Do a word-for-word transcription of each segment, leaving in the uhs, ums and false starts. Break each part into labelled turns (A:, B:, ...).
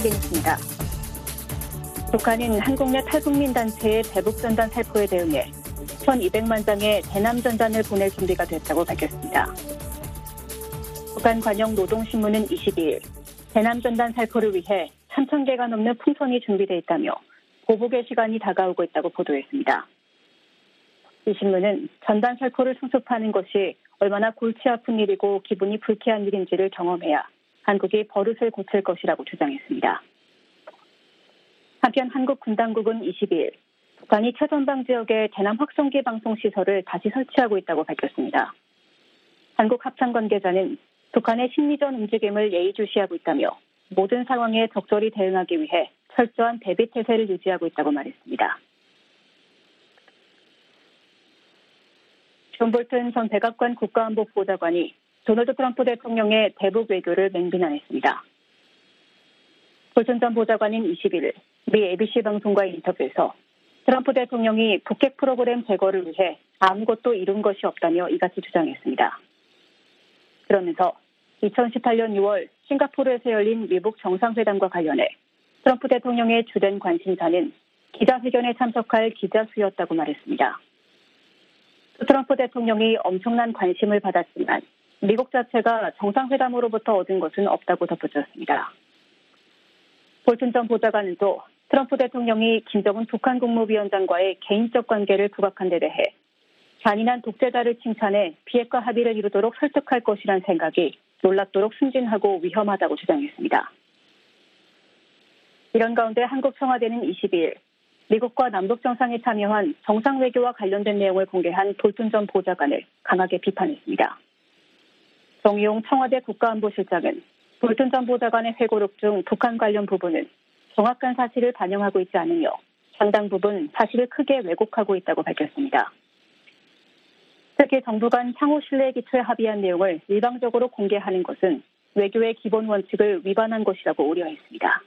A: 확인했습니다. 북한은 한국 내 탈북민 단체의 대북전단 살포에 대응해 천이백만 장의 대남전단을 보낼 준비가 됐다고 밝혔습니다. 북한 관영 노동신문은 이십이일 대남전단 살포를 위해 삼천 개가 넘는 풍선이 준비돼 있다며 보복의 시간이 다가오고 있다고 보도했습니다. 이 신문은 전단 살포를 수습하는 것이 얼마나 골치 아픈 일이고 기분이 불쾌한 일인지를 경험해야 한국이 버릇을 고칠 것이라고 주장했습니다. 한편 한국 군당국은 이십이일 북한이 최전방 지역에 대남 확성기 방송 시설을 다시 설치하고 있다고 밝혔습니다. 한국 합참 관계자는 북한의 심리전 움직임을 예의주시하고 있다며 모든 상황에 적절히 대응하기 위해 철저한 대비 태세를 유지하고 있다고 말했습니다. 존 볼튼 전 백악관 국가안보보좌관이 도널드 트럼프 대통령의 대북 외교를 맹비난했습니다. 볼튼 전 보좌관은 이십일 미 에이비씨 방송과의 인터뷰에서 트럼프 대통령이 북핵 프로그램 제거를 위해 아무것도 이룬 것이 없다며 이같이 주장했습니다. 그러면서 이천십팔년 유월 싱가포르에서 열린 미북 정상회담과 관련해 트럼프 대통령의 주된 관심사는 기자회견에 참석할 기자 수였다고 말했습니다. 트럼프 대통령이 엄청난 관심을 받았지만 미국 자체가 정상회담으로부터 얻은 것은 없다고 덧붙였습니다. 볼튼 전 보좌관은 또 트럼프 대통령이 김정은 북한 국무위원장과의 개인적 관계를 부각한 데 대해 잔인한 독재자를 칭찬해 비핵화 합의를 이루도록 설득할 것이란 생각이 놀랍도록 순진하고 위험하다고 주장했습니다. 이런 가운데 한국 청와대는 이십이일 미국과 남북 정상에 참여한 정상외교와 관련된 내용을 공개한 볼튼 전 보좌관을 강하게 비판했습니다. 정의용 청와대 국가안보실장은 볼튼 전 보좌관의 회고록 중 북한 관련 부분은 정확한 사실을 반영하고 있지 않으며 상당 부분 사실을 크게 왜곡하고 있다고 밝혔습니다. 특히 정부 간 상호 신뢰에 기초해 합의한 내용을 일방적으로 공개하는 것은 외교의 기본 원칙을 위반한 것이라고 우려했습니다.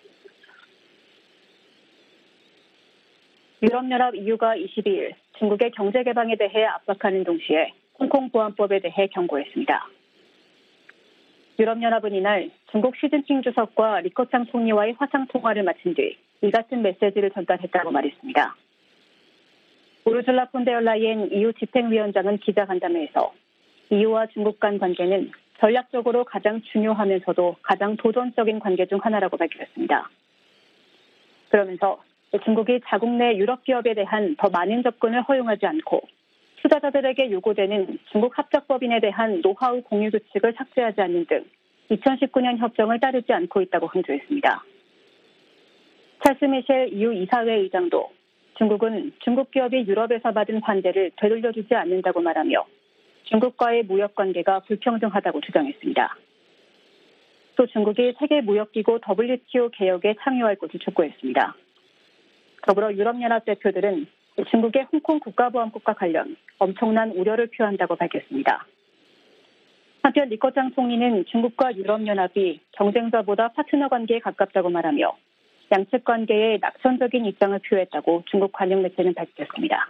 A: 유럽연합 이유가 이십이일 중국의 경제 개방에 대해 압박하는 동시에 홍콩 보안법에 대해 경고했습니다. 유럽연합은 이날 중국 시진핑 주석과 리커창 총리와의 화상통화를 마친 뒤 이 같은 메시지를 전달했다고 말했습니다. 우르줄라 폰데얼라이엔 이유 집행위원장은 기자간담회에서 이유와 중국 간 관계는 전략적으로 가장 중요하면서도 가장 도전적인 관계 중 하나라고 밝혔습니다. 그러면서 중국이 자국 내 유럽 기업에 대한 더 많은 접근을 허용하지 않고 투자자들에게 요구되는 중국 합작법인에 대한 노하우 공유 규칙을 삭제하지 않는 등 이천십구년 협정을 따르지 않고 있다고 강조했습니다. 찰스 미셸 이유 이사회 의장도 중국은 중국 기업이 유럽에서 받은 환대를 되돌려주지 않는다고 말하며 중국과의 무역 관계가 불평등하다고 주장했습니다. 또 중국이 세계무역기구 더블유티오 개혁에 참여할 것을 촉구했습니다. 더불어 유럽연합 대표들은 중국의 홍콩 국가보안법과 관련 엄청난 우려를 표한다고 밝혔습니다. 한편 리커창 총리는 중국과 유럽연합이 경쟁자보다 파트너 관계에 가깝다고 말하며 양측 관계에 낙천적인 입장을 표했다고 중국 관영 매체는 밝혔습니다.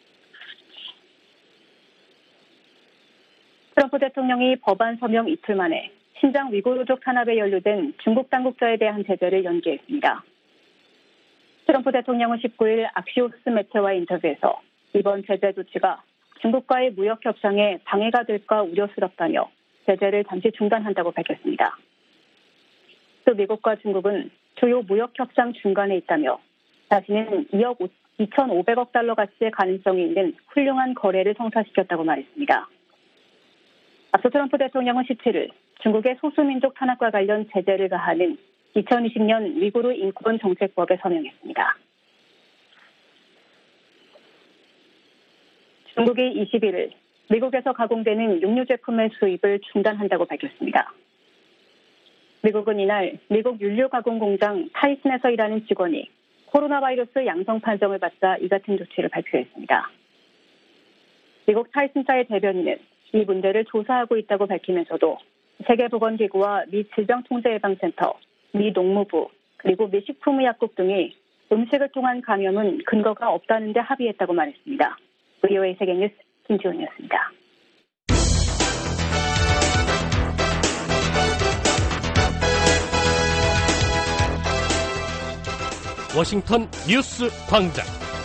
A: 트럼프 대통령이 법안 서명 이틀 만에 신장 위구르족 탄압에 연루된 중국 당국자에 대한 제재를 연기했습니다. 트럼프 대통령은 십구일 악시오스 매체와의 인터뷰에서 이번 제재 조치가 중국과의 무역 협상에 방해가 될까 우려스럽다며 제재를 잠시 중단한다고 밝혔습니다. 또 미국과 중국은 주요 무역 협상 중간에 있다며 자신은 이억 이천오백억 달러 가치의 가능성이 있는 훌륭한 거래를 성사시켰다고 말했습니다. 앞서 트럼프 대통령은 십칠일 중국의 소수민족 탄압과 관련 제재를 가하는 이천이십년 위구르 인권 정책법에 서명했습니다. 중국이 이십일일 미국에서 가공되는 육류 제품의 수입을 중단한다고 밝혔습니다. 미국은 이날 미국 윤류 가공 공장 타이슨에서 일하는 직원이 코로나 바이러스 양성 판정을 받자 이 같은 조치를 발표했습니다. 미국 타이슨사의 대변인은 이 문제를 조사하고 있다고 밝히면서도 세계보건기구와 미 질병통제예방센터, 미 농무부, 그리고 미 식품의약국 등이 음식을 통한 감염은 근거가 없다는 데 합의했다고 말했습니다. 브이오에이 세계뉴스 김지훈이었습니다.
B: 워싱턴 뉴스 광장.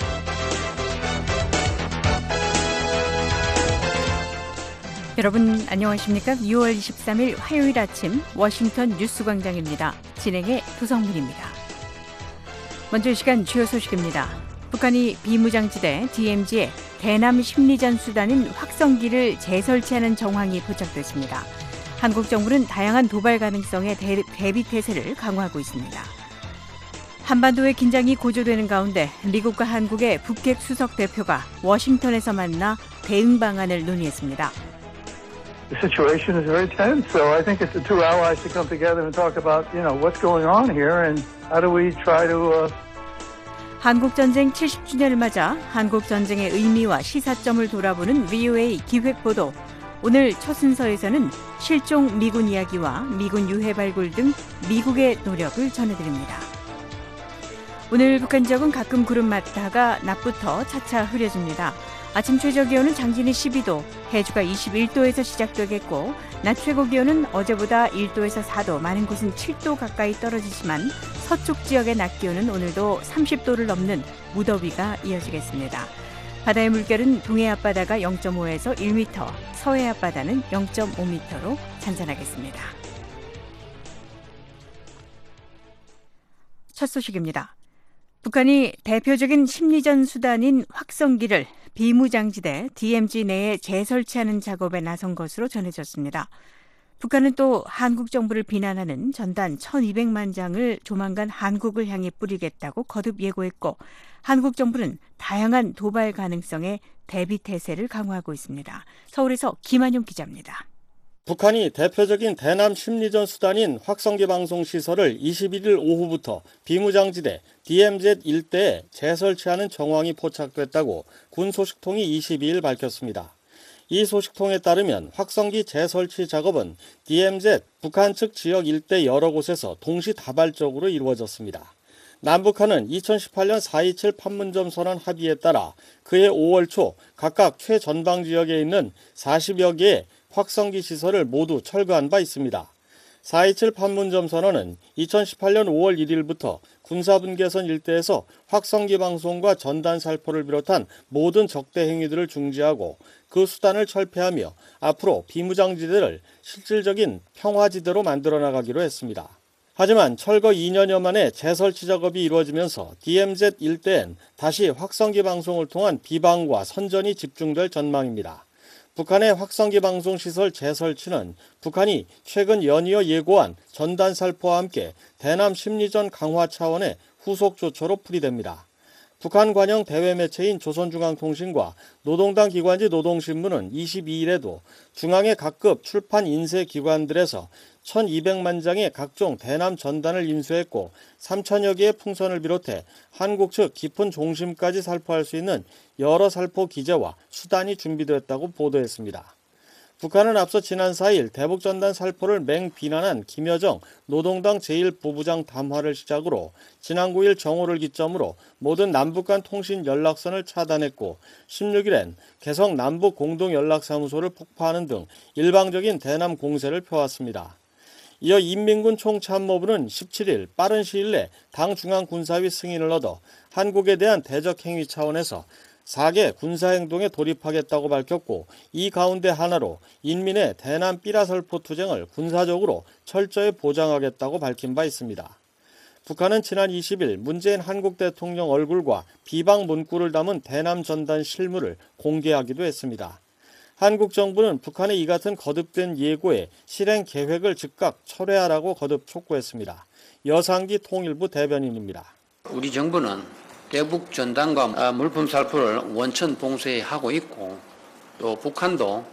C: 여러분 안녕하십니까? 유월 이십삼일 화요일 아침 워싱턴 뉴스 광장입니다. 진행의 도성민입니다. 먼저 이 시간 주요 소식입니다. 북한이 비무장지대 디엠지에 대남 심리전 수단인 확성기를 재설치하는 정황이 포착됐습니다. 한국 정부는 다양한 도발 가능성에 대, 대비 태세를 강화하고 있습니다. 한반도의 긴장이 고조되는 가운데 미국과 한국의 북핵 수석 대표가 워싱턴에서 만나 대응 방안을 논의했습니다.
D: The situation is very tense, so I think it's the two allies to come together and talk about, you know, what's going on here and how do we try to. Uh...
C: 한국전쟁 칠십 주년을 맞아 한국전쟁의 의미와 시사점을 돌아보는 브이오에이 기획보도. 오늘 첫 순서에서는 실종 미군 이야기와 미군 유해 발굴 등 미국의 노력을 전해드립니다. 오늘 북한 지역은 가끔 구름 맞다가 낮부터 차차 흐려집니다. 아침 최저기온은 장진이 십이도, 해주가 이십일도에서 시작되겠고 낮 최고기온은 어제보다 일도에서 사도, 많은 곳은 칠도 가까이 떨어지지만 서쪽 지역의 낮 기온은 오늘도 삼십도를 넘는 무더위가 이어지겠습니다. 바다의 물결은 동해 앞바다가 영점오에서 일 미터, 서해 앞바다는 영점오 미터로 잔잔하겠습니다. 첫 소식입니다. 북한이 대표적인 심리전 수단인 확성기를 비무장지대 디엠지 내에 재설치하는 작업에 나선 것으로 전해졌습니다. 북한은 또 한국 정부를 비난하는 전단 천이백만 장을 조만간 한국을 향해 뿌리겠다고 거듭 예고했고, 한국 정부는 다양한 도발 가능성에 대비 태세를 강화하고 있습니다. 서울에서 김한용 기자입니다.
E: 북한이 대표적인 대남 심리전 수단인 확성기 방송 시설을 이십일일 오후부터 비무장지대 디엠지 일대에 재설치하는 정황이 포착됐다고 군 소식통이 이십이일 밝혔습니다. 이 소식통에 따르면 확성기 재설치 작업은 디엠지 북한 측 지역 일대 여러 곳에서 동시다발적으로 이루어졌습니다. 남북한은 이천십팔년 사이칠 판문점 선언 합의에 따라 그해 오월 초 각각 최전방 지역에 있는 사십여 개의 확성기 시설을 모두 철거한 바 있습니다. 사이칠 판문점 선언은 이천십팔년 오월 일일부터 군사분계선 일대에서 확성기 방송과 전단 살포를 비롯한 모든 적대 행위들을 중지하고 그 수단을 철폐하며 앞으로 비무장지대를 실질적인 평화지대로 만들어 나가기로 했습니다. 하지만 철거 이년여 만에 재설치 작업이 이루어지면서 디엠지 일대엔 다시 확성기 방송을 통한 비방과 선전이 집중될 전망입니다. 북한의 확성기 방송 시설 재설치는 북한이 최근 연이어 예고한 전단 살포와 함께 대남 심리전 강화 차원의 후속 조처로 풀이됩니다. 북한 관영 대외 매체인 조선중앙통신과 노동당 기관지 노동신문은 이십이일에도 중앙의 각급 출판 인쇄 기관들에서 천이백만 장의 각종 대남 전단을 인쇄했고 삼천여 개의 풍선을 비롯해 한국 측 깊은 종심까지 살포할 수 있는 여러 살포 기재와 수단이 준비됐다고 보도했습니다. 북한은 앞서 지난 사일 대북전단 살포를 맹비난한 김여정 노동당 제일 부부장 담화를 시작으로 지난 구일 정오를 기점으로 모든 남북 간 통신 연락선을 차단했고 십육일엔 개성 남북 공동연락사무소를 폭파하는 등 일방적인 대남 공세를 펴왔습니다. 이어 인민군 총참모부는 십칠일 빠른 시일 내 당 중앙군사위 승인을 얻어 한국에 대한 대적 행위 차원에서 사개 군사행동에 돌입하겠다고 밝혔고, 이 가운데 하나로 인민의 대남 삐라설포 투쟁을 군사적으로 철저히 보장하겠다고 밝힌 바 있습니다. 북한은 지난 이십일 문재인 한국 대통령 얼굴과 비방 문구를 담은 대남 전단 실물을 공개하기도 했습니다. 한국 정부는 북한의 이 같은 거듭된 예고에 실행 계획을 즉각 철회하라고 거듭 촉구했습니다. 여상기 통일부 대변인입니다.
F: 우리 정부는 대북 전단과 물품 살포를 원천 봉쇄하고 있고, 또 북한도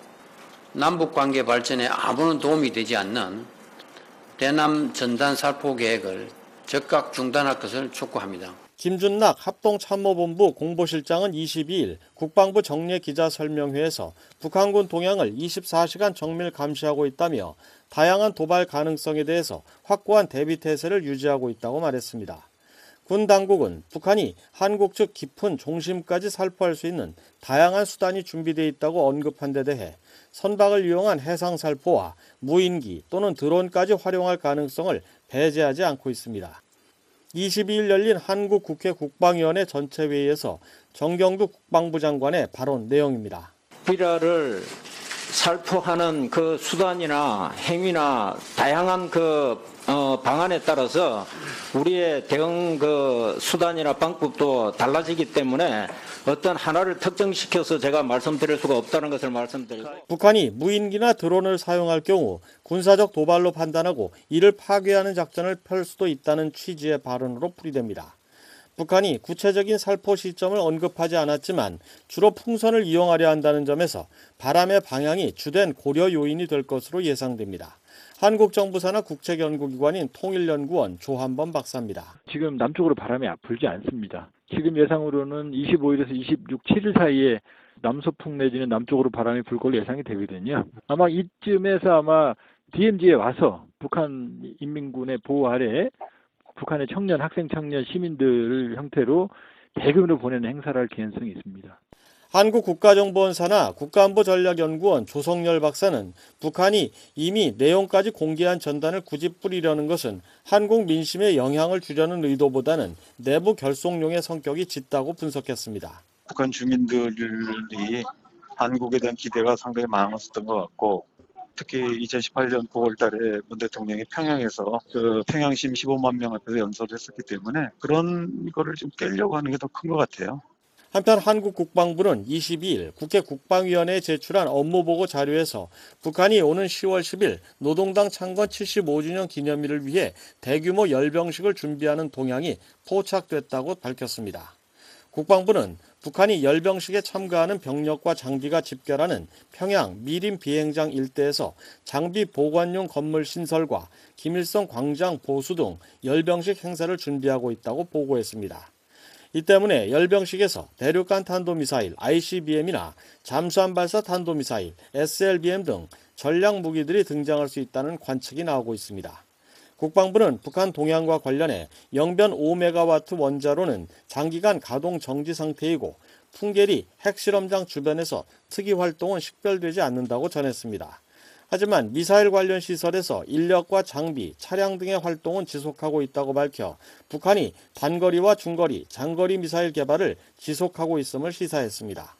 F: 남북 관계 발전에 아무런 도움이 되지 않는 대남 전단 살포 계획을 즉각 중단할 것을 촉구합니다.
E: 김준락 합동참모본부 공보실장은 이십이일 국방부 정례 기자설명회에서 북한군 동향을 이십사시간 정밀 감시하고 있다며 다양한 도발 가능성에 대해서 확고한 대비태세를 유지하고 있다고 말했습니다. 군 당국은 북한이 한국 측 깊은 종심까지 살포할 수 있는 다양한 수단이 준비되어 있다고 언급한 데 대해 선박을 이용한 해상살포와 무인기 또는 드론까지 활용할 가능성을 배제하지 않고 있습니다. 이십이일 열린 한국 국회 국방위원회 전체회의에서 정경두 국방부 장관의 발언 내용입니다.
G: 비라를 살포하는 그 수단이나 행위나 다양한 그 어, 방안에 따라서 우리의 대응 그 수단이나 방법도 달라지기 때문에 어떤 하나를 특정시켜서 제가 말씀드릴 수가 없다는 것을 말씀드리고,
E: 북한이 무인기나 드론을 사용할 경우 군사적 도발로 판단하고 이를 파괴하는 작전을 펼 수도 있다는 취지의 발언으로 풀이됩니다. 북한이 구체적인 살포 시점을 언급하지 않았지만 주로 풍선을 이용하려 한다는 점에서 바람의 방향이 주된 고려 요인이 될 것으로 예상됩니다. 한국 정부 산하 국책연구기관인 통일연구원 조한범 박사입니다.
H: 지금 남쪽으로 바람이 불지 않습니다. 지금 예상으로는 이십오일에서 이십육, 칠일 사이에 남서풍 내지는 남쪽으로 바람이 불 걸로 예상이 되거든요. 아마 이쯤에서 아마 디엠지에 와서 북한 인민군의 보호 아래 북한의 청년, 학생 청년, 시민들 형태로 대규모로 보내는 행사를 할 개연성이 있습니다.
E: 한국국가정보원 산하 국가안보전략연구원 조성열 박사는 북한이 이미 내용까지 공개한 전단을 굳이 뿌리려는 것은 한국 민심에 영향을 주려는 의도보다는 내부 결속용의 성격이 짙다고 분석했습니다.
I: 북한 주민들이 한국에 대한 기대가 상당히 많았었던 것 같고, 특히 이천십팔년 구월 달에 문 대통령이 평양에서 그 평양심 십오만 명 앞에서 연설을 했었기 때문에 그런 거를 좀 깨려고 하는 게 더 큰 것 같아요.
E: 한편 한국 국방부는 이십이일 국회 국방위원회에 제출한 업무보고 자료에서 북한이 오는 시월 십일 노동당 창건 칠십오주년 기념일을 위해 대규모 열병식을 준비하는 동향이 포착됐다고 밝혔습니다. 국방부는 북한이 열병식에 참가하는 병력과 장비가 집결하는 평양 미림 비행장 일대에서 장비 보관용 건물 신설과 김일성 광장 보수 등 열병식 행사를 준비하고 있다고 보고했습니다. 이 때문에 열병식에서 대륙간 탄도미사일 아이씨비엠이나 잠수함 발사 탄도미사일 에스엘비엠 등 전략 무기들이 등장할 수 있다는 관측이 나오고 있습니다. 국방부는 북한 동향과 관련해 영변 오 메가와트 원자로는 장기간 가동 정지 상태이고 풍계리 핵실험장 주변에서 특이 활동은 식별되지 않는다고 전했습니다. 하지만 미사일 관련 시설에서 인력과 장비, 차량 등의 활동은 지속하고 있다고 밝혀 북한이 단거리와 중거리, 장거리 미사일 개발을 지속하고 있음을 시사했습니다.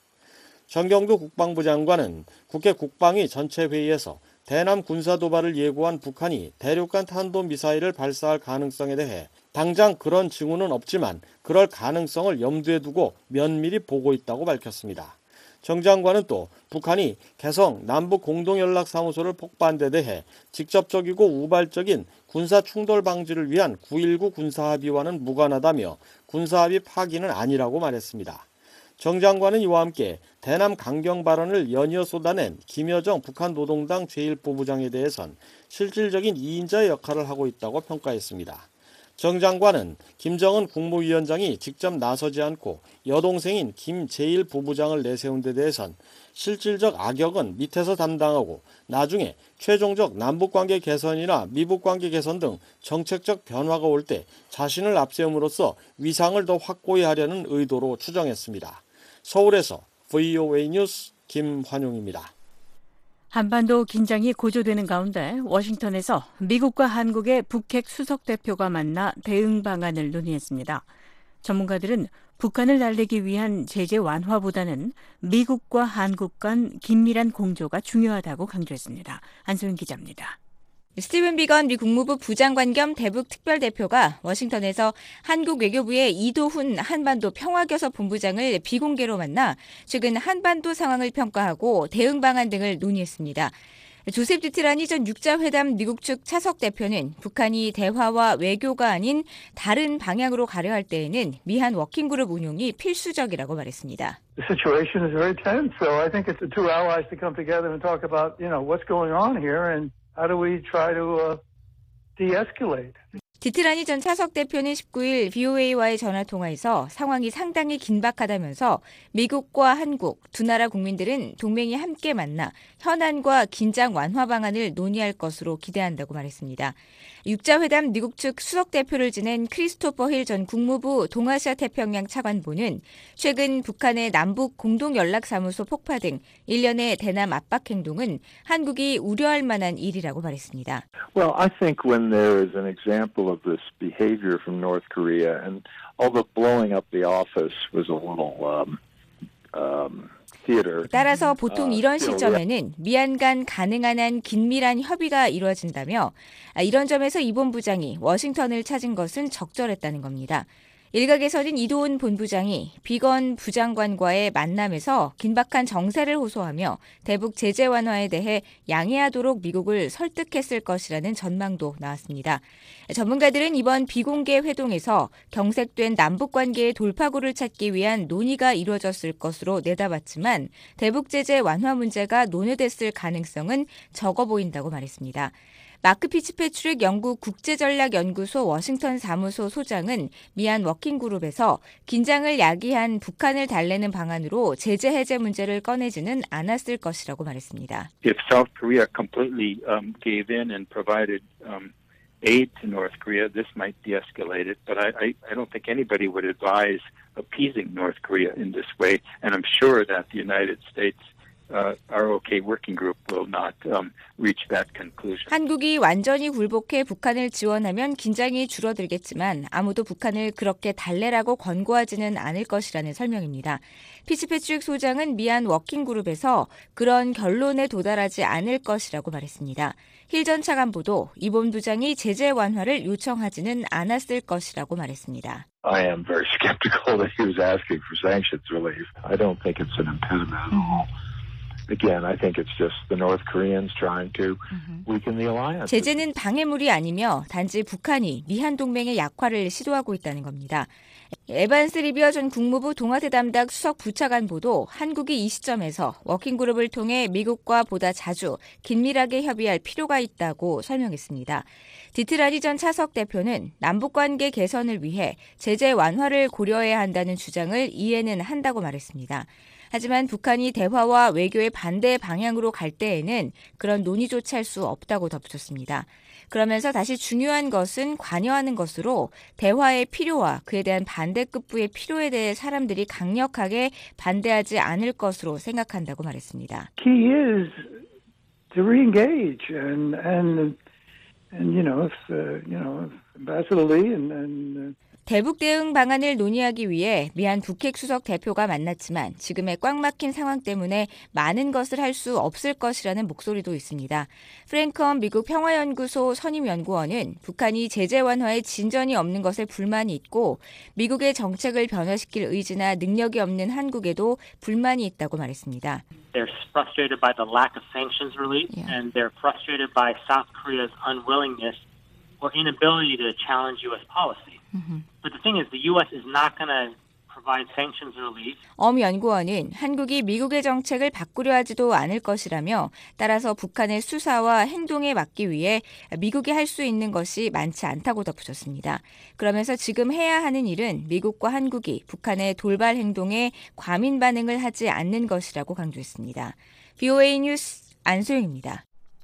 E: 정경두 국방부 장관은 국회 국방위 전체 회의에서 대남 군사 도발을 예고한 북한이 대륙간 탄도미사일을 발사할 가능성에 대해 당장 그런 징후는 없지만 그럴 가능성을 염두에 두고 면밀히 보고 있다고 밝혔습니다. 정 장관은 또 북한이 개성 남북공동연락사무소를 폭파한 데 대해 직접적이고 우발적인 군사충돌 방지를 위한 구일구 군사합의와는 무관하다며 군사합의 파기는 아니라고 말했습니다. 정 장관은 이와 함께 대남 강경 발언을 연이어 쏟아낸 김여정 북한 노동당 제일 부부장에 대해선 실질적인 이인자의 역할을 하고 있다고 평가했습니다. 정 장관은 김정은 국무위원장이 직접 나서지 않고 여동생인 김 제일 부부장을 내세운 데 대해선 실질적 악역은 밑에서 담당하고 나중에 최종적 남북관계 개선이나 미북관계 개선 등 정책적 변화가 올 때 자신을 앞세움으로써 위상을 더 확고히 하려는 의도로 추정했습니다. 서울에서 브이오에이 뉴스 김환용입니다.
C: 한반도 긴장이 고조되는 가운데 워싱턴에서 미국과 한국의 북핵 수석 대표가 만나 대응 방안을 논의했습니다. 전문가들은 북한을 달래기 위한 제재 완화보다는 미국과 한국 간 긴밀한 공조가 중요하다고 강조했습니다. 안소영 기자입니다.
J: 스티븐 비건 미 국무부 부장관 겸 대북 특별대표가 워싱턴에서 한국 외교부의 이도훈 한반도 평화교섭 본부장을 비공개로 만나 최근 한반도 상황을 평가하고 대응 방안 등을 논의했습니다. 조셉 디트라니 전 육자회담 미국 측 차석 대표는 북한이 대화와 외교가 아닌 다른 방향으로 가려 할 때에는 미한 워킹그룹 운용이 필수적이라고 말했습니다.
D: The situation is very tense, so I think it's the two allies to come together and talk about, you know, what's going on here and how do we try to uh, de-escalate.
J: 디트라니 전 차석 대표는 십구일 브이오에이와의 전화통화에서 상황이 상당히 긴박하다면서 미국과 한국 두 나라 국민들은 동맹이 함께 만나 현안과 긴장 완화 방안을 논의할 것으로 기대한다고 말했습니다. 육자회담 미국 측 수석 대표를 지낸 크리스토퍼 힐 전 국무부 동아시아 태평양 차관보는 최근 북한의 남북 공동연락사무소 폭파 등 일련의 대남 압박 행동은 한국이 우려할 만한 일이라고 말했습니다.
K: Well, I think when there is an example all of this behavior from North Korea, and although blowing up the office was a little um, um, theater.
J: 따라서 보통 이런 시점에는 미얀 간 가능한 한 긴밀한 협의가 이루어진다며 이런 점에서 이 본부장이 워싱턴을 찾은 것은 적절했다는 겁니다. 일각에서는 이도훈 본부장이 비건 부장관과의 만남에서 긴박한 정세를 호소하며 대북 제재 완화에 대해 양해하도록 미국을 설득했을 것이라는 전망도 나왔습니다. 전문가들은 이번 비공개 회동에서 경색된 남북관계의 돌파구를 찾기 위한 논의가 이루어졌을 것으로 내다봤지만 대북 제재 완화 문제가 논의됐을 가능성은 적어 보인다고 말했습니다. 마크 피츠패트릭 영국 국제전략연구소 워싱턴 사무소 소장은 미얀 워킹그룹에서 긴장을 야기한 북한을 달래는 방안으로 제재 해제 문제를 꺼내지는 않았을 것이라고 말했습니다.
L: If South Korea completely um, gave in and provided um, aid to North Korea, this might de-escalate it. But I, I, I don't think anybody would advise appeasing North Korea in this way. And I'm sure that the United States Uh, our OK working group will not um, reach that conclusion.
J: 한국이 완전히 굴복해 북한을 지원하면 긴장이 줄어들겠지만 아무도 북한을 그렇게 달래라고 권고하지는 않을 것이라는 설명입니다. 피츠패트릭 소장은 미얀 워킹그룹에서 그런 결론에 도달하지 않을 것이라고 말했습니다. 힐 전 차관보도 이 본부장이 제재 완화를 요청하지는 않았을 것이라고 말했습니다.
K: I am very skeptical that he was asking for sanctions relief. I don't think it's an impediment at all. Again, I think it's just the North Koreans trying to weaken the alliance.
J: 제재는 방해물이 아니며 단지 북한이 미한 동맹의 약화를 시도하고 있다는 겁니다. 에반스 리비어 전 국무부 동아태 담당 수석 부차관보도 한국이 이 시점에서 워킹그룹을 통해 미국과 보다 자주 긴밀하게 협의할 필요가 있다고 설명했습니다. 디트라니 전 차석 대표는 남북관계 개선을 위해 제재 완화를 고려해야 한다는 주장을 이해는 한다고 말했습니다. 하지만 북한이 대화와 외교의 반대 방향으로 갈 때에는 그런 논의조차 할 수 없다고 덧붙였습니다. 그러면서 다시 중요한 것은 관여하는 것으로 대화의 필요와 그에 대한 반대급부의 필요에 대해 사람들이 강력하게 반대하지 않을 것으로 생각한다고 말했습니다.
D: Key is to re-engage and and and you know if uh, you know Ambassador Lee and and
J: 대북 대응 방안을 논의하기 위해 미얀 북핵 수석 대표가 만났지만 지금의 꽉 막힌 상황 때문에 많은 것을 할 수 없을 것이라는 목소리도 있습니다. 프랭컴 미국 평화연구소 선임연구원은 북한이 제재 완화에 진전이 없는 것에 불만이 있고 미국의 정책을 변화시킬 의지나 능력이 없는 한국에도 불만이 있다고 말했습니다.
M: They're frustrated by the lack of sanctions relief yeah. and they're frustrated by South Korea's unwillingness or inability to challenge U S policy. Mm-hmm. But the thing is, the U S is not going to provide sanctions relief.
J: 엄 연구원은 한국이 미국의 정책을 바꾸려 하지도 않을 것이라며 따라서 북한의 수사와 행동에 막기 위해 미국이 할 수 있는 것이 많지 않다고 덧붙였습니다. 그러면서 지금 해야 하는 일은 미국과 한국이 북한의 돌발 행동에 과민 반응을 하지 않는 것이라고 강조했습니다. 브이오에이 뉴스 안소영입니다.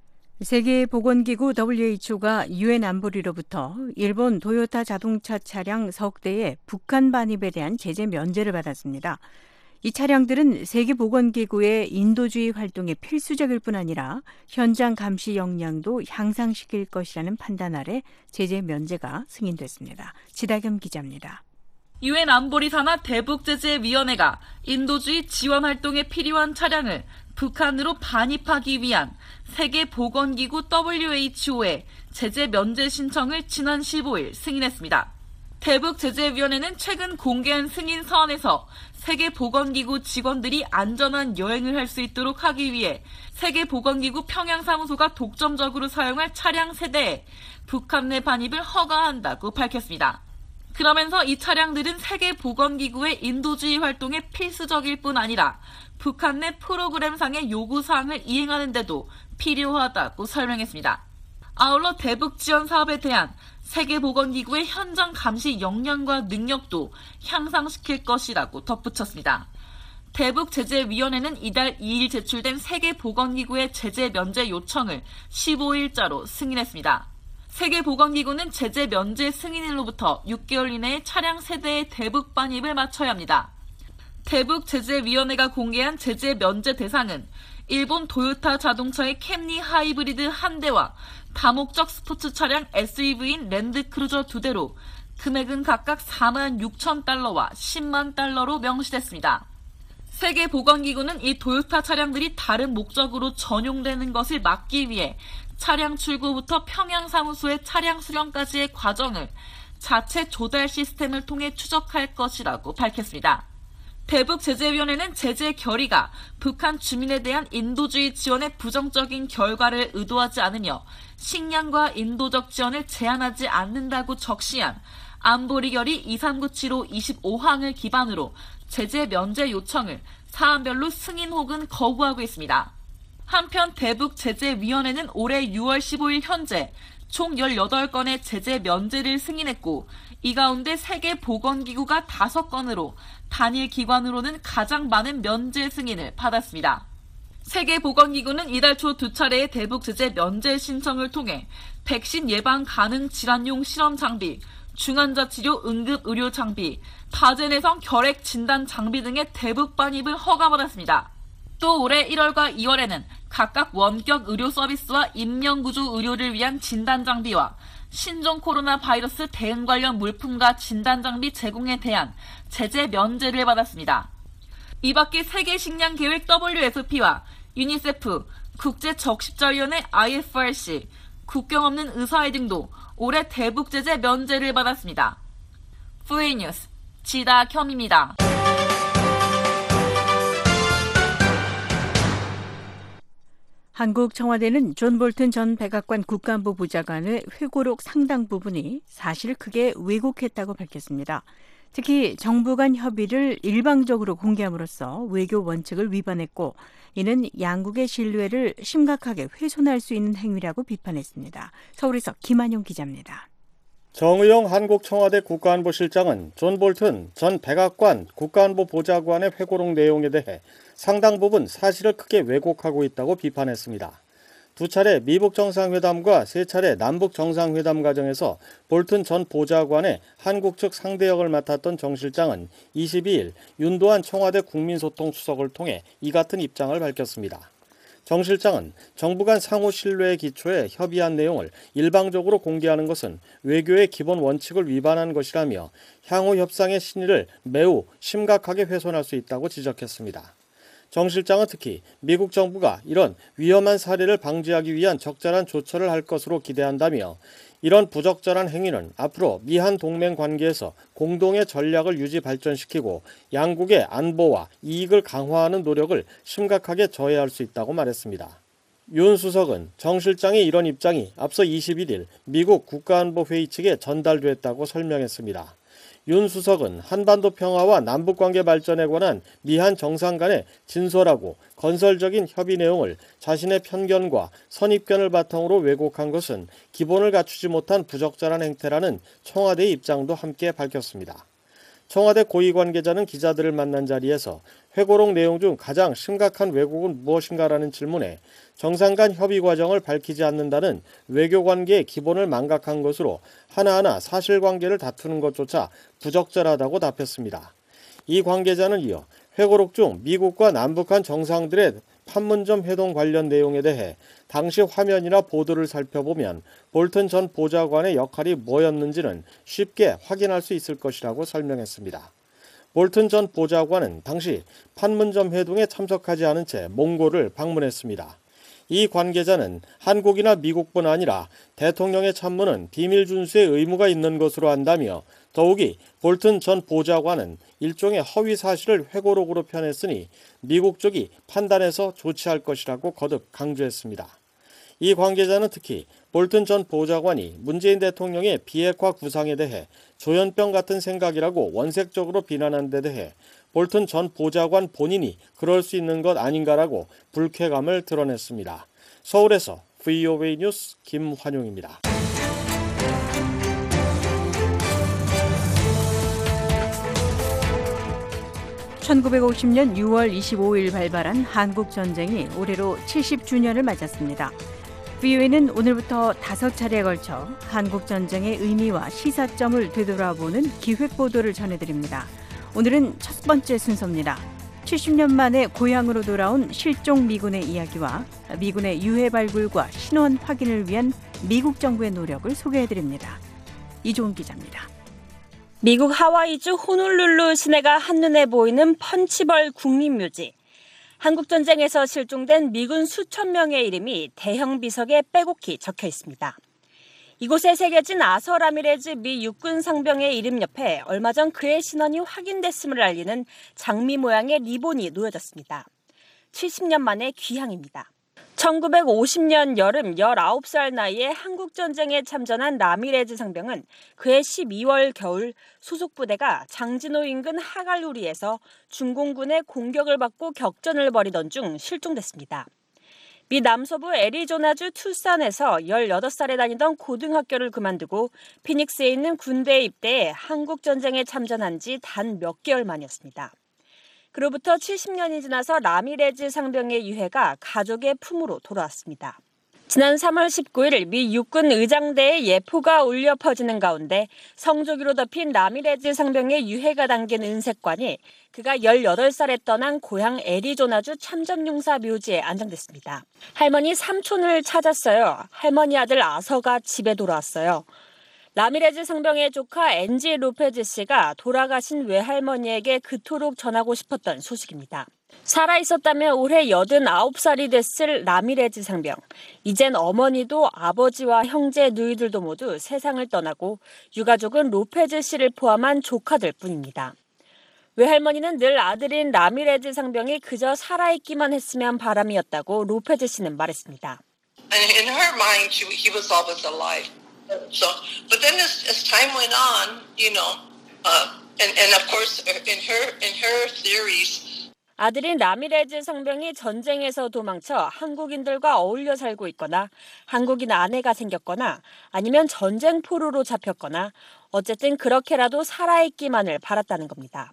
C: 세계보건기구 더블유에이치오가 유엔 안보리로부터 일본 도요타 자동차 차량 석 대의 북한 반입에 대한 제재 면제를 받았습니다. 이 차량들은 세계보건기구의 인도주의 활동에 필수적일 뿐 아니라 현장 감시 역량도 향상시킬 것이라는 판단 아래 제재 면제가 승인됐습니다. 지다겸 기자입니다.
N: 유엔 안보리 산하 대북제재위원회가 인도주의 지원 활동에 필요한 차량을 북한으로 반입하기 위한 세계보건기구 더블유에이치오의 제재 면제 신청을 지난 십오일 승인했습니다. 대북제재위원회는 최근 공개한 승인 서한에서 세계보건기구 직원들이 안전한 여행을 할 수 있도록 하기 위해 세계보건기구 평양사무소가 독점적으로 사용할 차량 세대에 북한 내 반입을 허가한다고 밝혔습니다. 그러면서 이 차량들은 세계보건기구의 인도주의 활동에 필수적일 뿐 아니라 북한 내 프로그램상의 요구사항을 이행하는 데도 필요하다고 설명했습니다. 아울러 대북 지원 사업에 대한 세계보건기구의 현장 감시 역량과 능력도 향상시킬 것이라고 덧붙였습니다. 대북제재위원회는 이달 이일 제출된 세계보건기구의 제재 면제 요청을 십오일자로 승인했습니다. 세계보건기구는 제재 면제 승인일로부터 육 개월 이내에 차량 세대의 대북 반입을 마쳐야 합니다. 대북제재위원회가 공개한 제재 면제 대상은 일본 도요타 자동차의 캠리 하이브리드 한 대와 다목적 스포츠 차량 에스유브이인 랜드크루저 두 대로 금액은 각각 사만 육천 달러와 십만 달러로 명시됐습니다. 세계보건기구는 이 도요타 차량들이 다른 목적으로 전용되는 것을 막기 위해 차량 출고부터 평양 사무소의 차량 수령까지의 과정을 자체 조달 시스템을 통해 추적할 것이라고 밝혔습니다. 대북제재위원회는 제재 결의가 북한 주민에 대한 인도주의 지원의 부정적인 결과를 의도하지 않으며 식량과 인도적 지원을 제한하지 않는다고 적시한 안보리 결의 이삼구칠오 이십오 항을 기반으로 제재 면제 요청을 사안별로 승인 혹은 거부하고 있습니다. 한편 대북제재위원회는 올해 유월 십오일 현재 총 열여덟 건의 제재 면제를 승인했고 이 가운데 세계보건기구가 다섯 건으로 단일 기관으로는 가장 많은 면제 승인을 받았습니다. 세계보건기구는 이달 초 두 차례의 대북제재 면제 신청을 통해 백신 예방 가능 질환용 실험 장비, 중환자 치료 응급 의료 장비, 다제내성 결핵 진단 장비 등의 대북 반입을 허가받았습니다. 또 올해 일월과 이월에는 각각 원격 의료 서비스와 인명구조 의료를 위한 진단 장비와 신종 코로나 바이러스 대응 관련 물품과 진단 장비 제공에 대한 제재 면제를 받았습니다. 이 밖에 세계식량계획 더블유에프피와 유니세프, 국제적십자위원회 아이에프알씨, 국경 없는 의사회 등도 올해 대북제재 면제를 받았습니다. 브이오에이 뉴스 지다겸입니다.
C: 한국 청와대는 존 볼튼 전 백악관 국가안보 보좌관의 회고록 상당 부분이 사실 크게 왜곡했다고 밝혔습니다. 특히 정부 간 협의를 일방적으로 공개함으로써 외교 원칙을 위반했고 이는 양국의 신뢰를 심각하게 훼손할 수 있는 행위라고 비판했습니다. 서울에서 김한용 기자입니다.
E: 정의용 한국 청와대 국가안보실장은 존 볼튼 전 백악관 국가안보 보좌관의 회고록 내용에 대해 상당 부분 사실을 크게 왜곡하고 있다고 비판했습니다. 두 차례 미북 정상회담과 세 차례 남북 정상회담 과정에서 볼튼 전 보좌관의 한국 측 상대 역을 맡았던 정 실장은 이십이일 윤도한 청와대 국민소통수석을 통해 이 같은 입장을 밝혔습니다. 정 실장은 정부 간 상호 신뢰에 기초해 협의한 내용을 일방적으로 공개하는 것은 외교의 기본 원칙을 위반한 것이라며 향후 협상의 신의를 매우 심각하게 훼손할 수 있다고 지적했습니다. 정 실장은 특히 미국 정부가 이런 위험한 사례를 방지하기 위한 적절한 조처를 할 것으로 기대한다며 이런 부적절한 행위는 앞으로 미한 동맹 관계에서 공동의 전략을 유지 발전시키고 양국의 안보와 이익을 강화하는 노력을 심각하게 저해할 수 있다고 말했습니다. 윤 수석은 정 실장의 이런 입장이 앞서 이십일일 미국 국가안보회의 측에 전달됐다고 설명했습니다. 윤 수석은 한반도 평화와 남북관계 발전에 관한 미한 정상 간의 진솔하고 건설적인 협의 내용을 자신의 편견과 선입견을 바탕으로 왜곡한 것은 기본을 갖추지 못한 부적절한 행태라는 청와대의 입장도 함께 밝혔습니다. 청와대 고위 관계자는 기자들을 만난 자리에서 회고록 내용 중 가장 심각한 왜곡은 무엇인가라는 질문에 정상 간 협의 과정을 밝히지 않는다는 외교관계의 기본을 망각한 것으로 하나하나 사실관계를 다투는 것조차 부적절하다고 답했습니다. 이 관계자는 이어 회고록 중 미국과 남북한 정상들의 판문점 회동 관련 내용에 대해 당시 화면이나 보도를 살펴보면 볼튼 전 보좌관의 역할이 뭐였는지는 쉽게 확인할 수 있을 것이라고 설명했습니다. 볼튼 전 보좌관은 당시 판문점 회동에 참석하지 않은 채 몽골을 방문했습니다. 이 관계자는 한국이나 미국뿐 아니라 대통령의 참모는 비밀 준수의 의무가 있는 것으로 안다며 더욱이 볼튼 전 보좌관은 일종의 허위 사실을 회고록으로 펴냈으니 미국 쪽이 판단해서 조치할 것이라고 거듭 강조했습니다. 이 관계자는 특히 볼튼 전 보좌관이 문재인 대통령의 비핵화 구상에 대해 조현병 같은 생각이라고 원색적으로 비난한 데 대해 볼튼 전 보좌관 본인이 그럴 수 있는 것 아닌가라고 불쾌감을 드러냈습니다. 서울에서 브이오에이 뉴스 김환용입니다.
C: 천구백오십년 유월 이십오일 발발한 한국전쟁이 올해로 칠십 주년을 맞았습니다. 브이오에이는 오늘부터 다섯 차례에 걸쳐 한국전쟁의 의미와 시사점을 되돌아보는 기획보도를 전해드립니다. 오늘은 첫 번째 순서입니다. 칠십년 만에 고향으로 돌아온 실종 미군의 이야기와 미군의 유해 발굴과 신원 확인을 위한 미국 정부의 노력을 소개해드립니다. 이종훈 기자입니다.
O: 미국 하와이주 호놀룰루 시내가 한눈에 보이는 펀치벌 국립묘지. 한국전쟁에서 실종된 미군 수천 명의 이름이 대형 비석에 빼곡히 적혀 있습니다. 이곳에 새겨진 아서 라미레즈 미 육군 상병의 이름 옆에 얼마 전 그의 신원이 확인됐음을 알리는 장미 모양의 리본이 놓여졌습니다. 칠십 년 만의 귀향입니다. 천구백오십 년 여름 열아홉 살 나이에 한국전쟁에 참전한 라미레즈 상병은 그해 십이월 겨울 소속 부대가 장진호 인근 하갈루리에서 중공군의 공격을 받고 격전을 벌이던 중 실종됐습니다. 미 남서부 애리조나주 투싼에서 열여덟 살에 다니던 고등학교를 그만두고 피닉스에 있는 군대에 입대해 한국전쟁에 참전한 지 단 몇 개월 만이었습니다. 그로부터 칠십 년이 지나서 라미레즈 상병의 유해가 가족의 품으로 돌아왔습니다. 지난 삼월 십구일 미 육군 의장대에 예포가 울려 퍼지는 가운데 성조기로 덮인 라미레즈 상병의 유해가 담긴 은색관이 그가 열여덟 살에 떠난 고향 애리조나주 참전용사 묘지에 안장됐습니다. 할머니 삼촌을 찾았어요. 할머니 아들 아서가 집에 돌아왔어요. 라미레즈 상병의 조카 엔지 로페즈 씨가 돌아가신 외할머니에게 그토록 전하고 싶었던 소식입니다. 살아있었다면 올해 여든아홉 살이 됐을 라미레즈 상병. 이젠 어머니도 아버지와 형제, 누이들도 모두 세상을 떠나고 유가족은 로페즈 씨를 포함한 조카들 뿐입니다. 외할머니는 늘 아들인 라미레즈 상병이 그저 살아있기만 했으면 바람이었다고 로페즈 씨는 말했습니다.
P: And in her mind, she, he was always alive. So, but then as, as time went on, you know, uh, and and of course, in her in her theories.
O: 아들인 라미레즈 상병이 전쟁에서 도망쳐 한국인들과 어울려 살고 있거나 한국인 아내가 생겼거나 아니면 전쟁 포로로 잡혔거나 어쨌든 그렇게라도 살아있기만을 바랐다는 겁니다.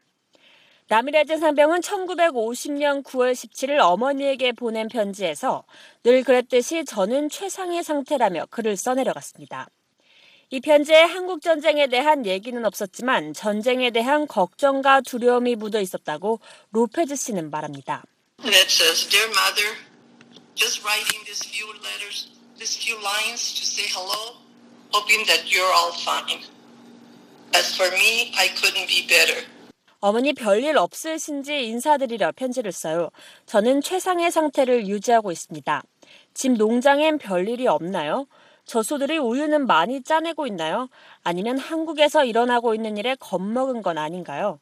O: 라미레즈 상병은 천구백오십 년 구월 십칠일 어머니에게 보낸 편지에서 늘 그랬듯이 저는 최상의 상태라며 글을 써내려갔습니다. 이 편지에 한국전쟁에 대한 얘기는 없었지만 전쟁에 대한 걱정과 두려움이 묻어 있었다고 로페즈 씨는 말합니다.
P: And it says, "Dear mother, just writing these few letters, these few lines to say hello, hoping that you're all fine. As for me, I couldn't be better."
O: 어머니 별일 없으신지 인사드리려 편지를 써요. 저는 최상의 상태를 유지하고 있습니다. 집 농장엔 별일이 없나요? 젖소들이 우유는 많이 짜내고 있나요? 아니면 한국에서 일어나고 있는 일에 겁먹은 건 아닌가요?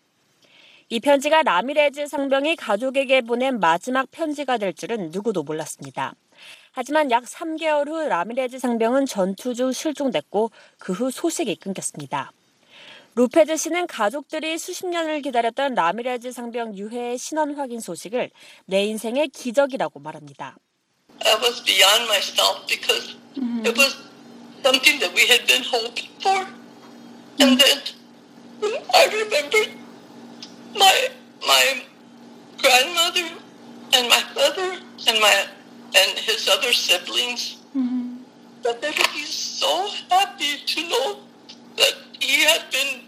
O: 이 편지가 라미레즈 상병이 가족에게 보낸 마지막 편지가 될 줄은 누구도 몰랐습니다. 하지만 약 삼 개월 후 라미레즈 상병은 전투 중 실종됐고 그 후 소식이 끊겼습니다. 로페즈 씨는 가족들이 수십 년을 기다렸던 라미레즈 상병 유해의 신원 확인 소식을 내 인생의 기적이라고 말합니다.
P: I was beyond myself because mm-hmm. it was something that we had been hoping for. And then I remembered my my grandmother and my brother and my and his other siblings. Mm-hmm. That they would be so happy to know that he had been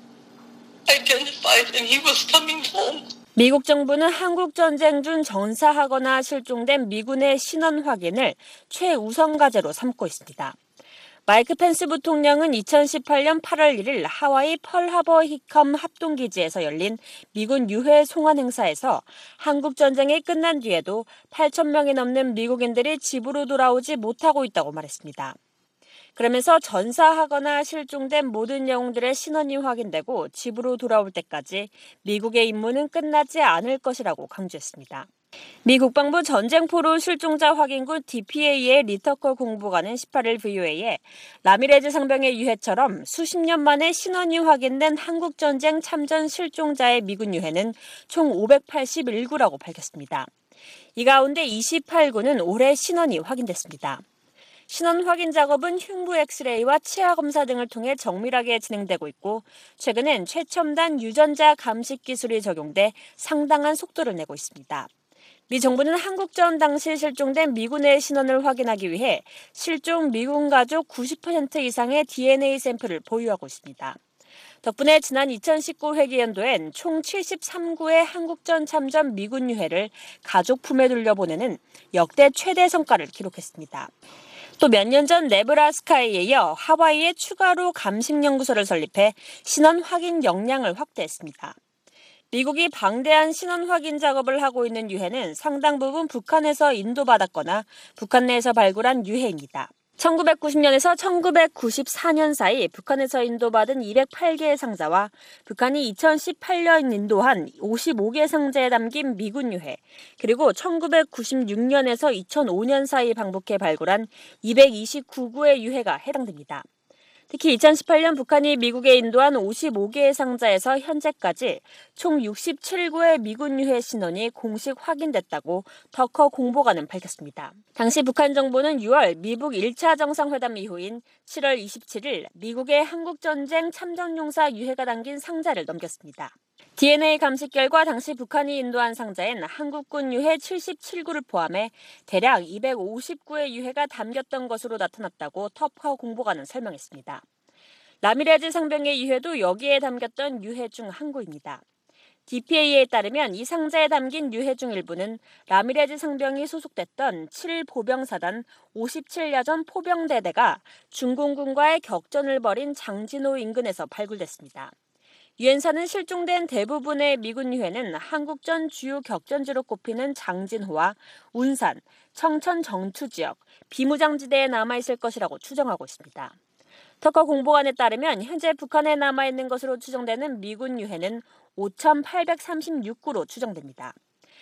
P: identified and he was coming home.
O: 미국 정부는 한국전쟁 중 전사하거나 실종된 미군의 신원 확인을 최우선 과제로 삼고 있습니다. 마이크 펜스 부통령은 이천십팔년 팔월 일일 하와이 펄하버 히컴 합동기지에서 열린 미군 유해 송환 행사에서 한국전쟁이 끝난 뒤에도 팔천 명이 넘는 미국인들이 집으로 돌아오지 못하고 있다고 말했습니다. 그러면서 전사하거나 실종된 모든 영웅들의 신원이 확인되고 집으로 돌아올 때까지 미국의 임무는 끝나지 않을 것이라고 강조했습니다. 미 국방부 전쟁포로 실종자 확인군 디피에이의 리터커 공보관은 십팔일 브이오에이에 라미레즈 상병의 유해처럼 수십 년 만에 신원이 확인된 한국전쟁 참전 실종자의 미군 유해는 총 오백팔십일 구라고 밝혔습니다. 이 가운데 이십팔 구는 올해 신원이 확인됐습니다. 신원 확인 작업은 흉부 엑스레이와 치아 검사 등을 통해 정밀하게 진행되고 있고 최근엔 최첨단 유전자 감식 기술이 적용돼 상당한 속도를 내고 있습니다. 미 정부는 한국전 당시 실종된 미군의 신원을 확인하기 위해 실종 미군 가족 구십 퍼센트 이상의 디엔에이 샘플을 보유하고 있습니다. 덕분에 지난 이천십구 회기연도엔 총 칠십삼 구의 한국전 참전 미군 유해를 가족 품에 돌려보내는 역대 최대 성과를 기록했습니다. 또 몇 년 전 네브라스카에 이어 하와이에 추가로 감식연구소를 설립해 신원 확인 역량을 확대했습니다. 미국이 방대한 신원 확인 작업을 하고 있는 유해는 상당 부분 북한에서 인도받았거나 북한 내에서 발굴한 유해입니다. 천구백구십 년에서 천구백구십사 년 사이 북한에서 인도받은 이백팔 개의 상자와 북한이 이천십팔 년 인도한 오십오 개 상자에 담긴 미군 유해, 그리고 천구백구십육 년에서 이천오 년 사이 방북해 발굴한 이백이십구 구의 유해가 해당됩니다. 특히 이천십팔 년 북한이 미국에 인도한 오십오 개의 상자에서 현재까지 총 육십칠 구의 미군 유해 신원이 공식 확인됐다고 터커 공보관은 밝혔습니다. 당시 북한 정부는 유월 미북 일 차 정상회담 이후인 칠월 이십칠일 미국에 한국전쟁 참전용사 유해가 담긴 상자를 넘겼습니다. 디엔에이 감식 결과 당시 북한이 인도한 상자엔 한국군 유해 칠십칠 구를 포함해 대략 이백오십 구의 유해가 담겼던 것으로 나타났다고 터커 공보관은 설명했습니다. 라미레즈 상병의 유해도 여기에 담겼던 유해 중 한 구입니다. 디피에이에 따르면 이 상자에 담긴 유해 중 일부는 라미레즈 상병이 소속됐던 칠 보병사단 오십칠 야전 포병대대가 중공군과의 격전을 벌인 장진호 인근에서 발굴됐습니다. 유엔사는 실종된 대부분의 미군 유해는 한국전 주요 격전지로 꼽히는 장진호와 운산, 청천 정투 지역, 비무장지대에 남아있을 것이라고 추정하고 있습니다. 터커 공보관에 따르면 현재 북한에 남아있는 것으로 추정되는 미군 유해는 오천팔백삼십육 구로 추정됩니다.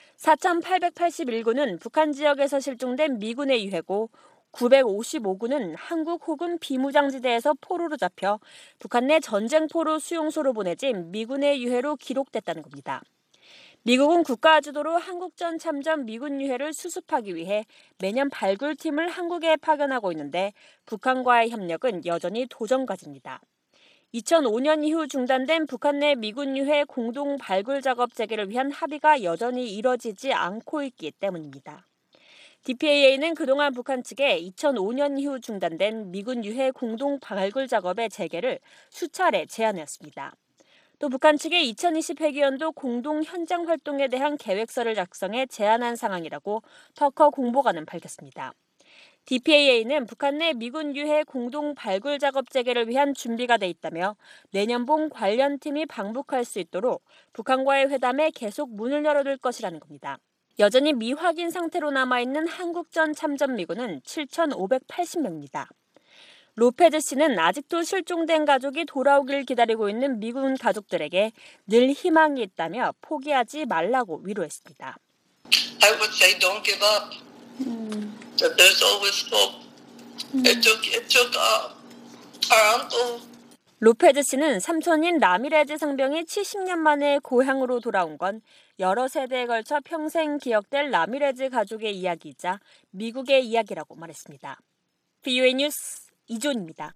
O: 사천팔백팔십일 구는 북한 지역에서 실종된 미군의 유해고 구백오십오 구는 한국 혹은 비무장지대에서 포로로 잡혀 북한 내 전쟁포로 수용소로 보내진 미군의 유해로 기록됐다는 겁니다. 미국은 국가 주도로 한국전 참전 미군 유해를 수습하기 위해 매년 발굴팀을 한국에 파견하고 있는데 북한과의 협력은 여전히 도전과제입니다. 이천오 년 이후 중단된 북한 내 미군 유해 공동 발굴 작업 재개를 위한 합의가 여전히 이뤄지지 않고 있기 때문입니다. 디피에이에이는 그동안 북한 측에 이천오 년 이후 중단된 미군 유해 공동 발굴 작업의 재개를 수차례 제안했습니다. 또 북한 측에 이천이십 회기연도 공동 현장 활동에 대한 계획서를 작성해 제안한 상황이라고 터커 공보관은 밝혔습니다. 디피에이에이는 북한 내 미군 유해 공동 발굴 작업 재개를 위한 준비가 돼 있다며 내년 봄 관련 팀이 방북할 수 있도록 북한과의 회담에 계속 문을 열어둘 것이라는 겁니다. 여전히 미확인 상태로 남아있는 한국전 참전 미군은 칠천오백팔십 명입니다. 로페즈 씨는 아직도 실종된 가족이 돌아오길 기다리고 있는 미군 가족들에게 늘 희망이 있다며 포기하지 말라고 위로했습니다.
P: I would say don't give up. That there's always hope. It took, it took uh, our uncle.
O: 로페즈 씨는 삼촌인 라미레즈 상병이 칠십 년 만에 고향으로 돌아온 건 여러 세대에 걸쳐 평생 기억될 라미레즈 가족의 이야기이자 미국의 이야기라고 말했습니다. 브이오에이 뉴스 이존입니다.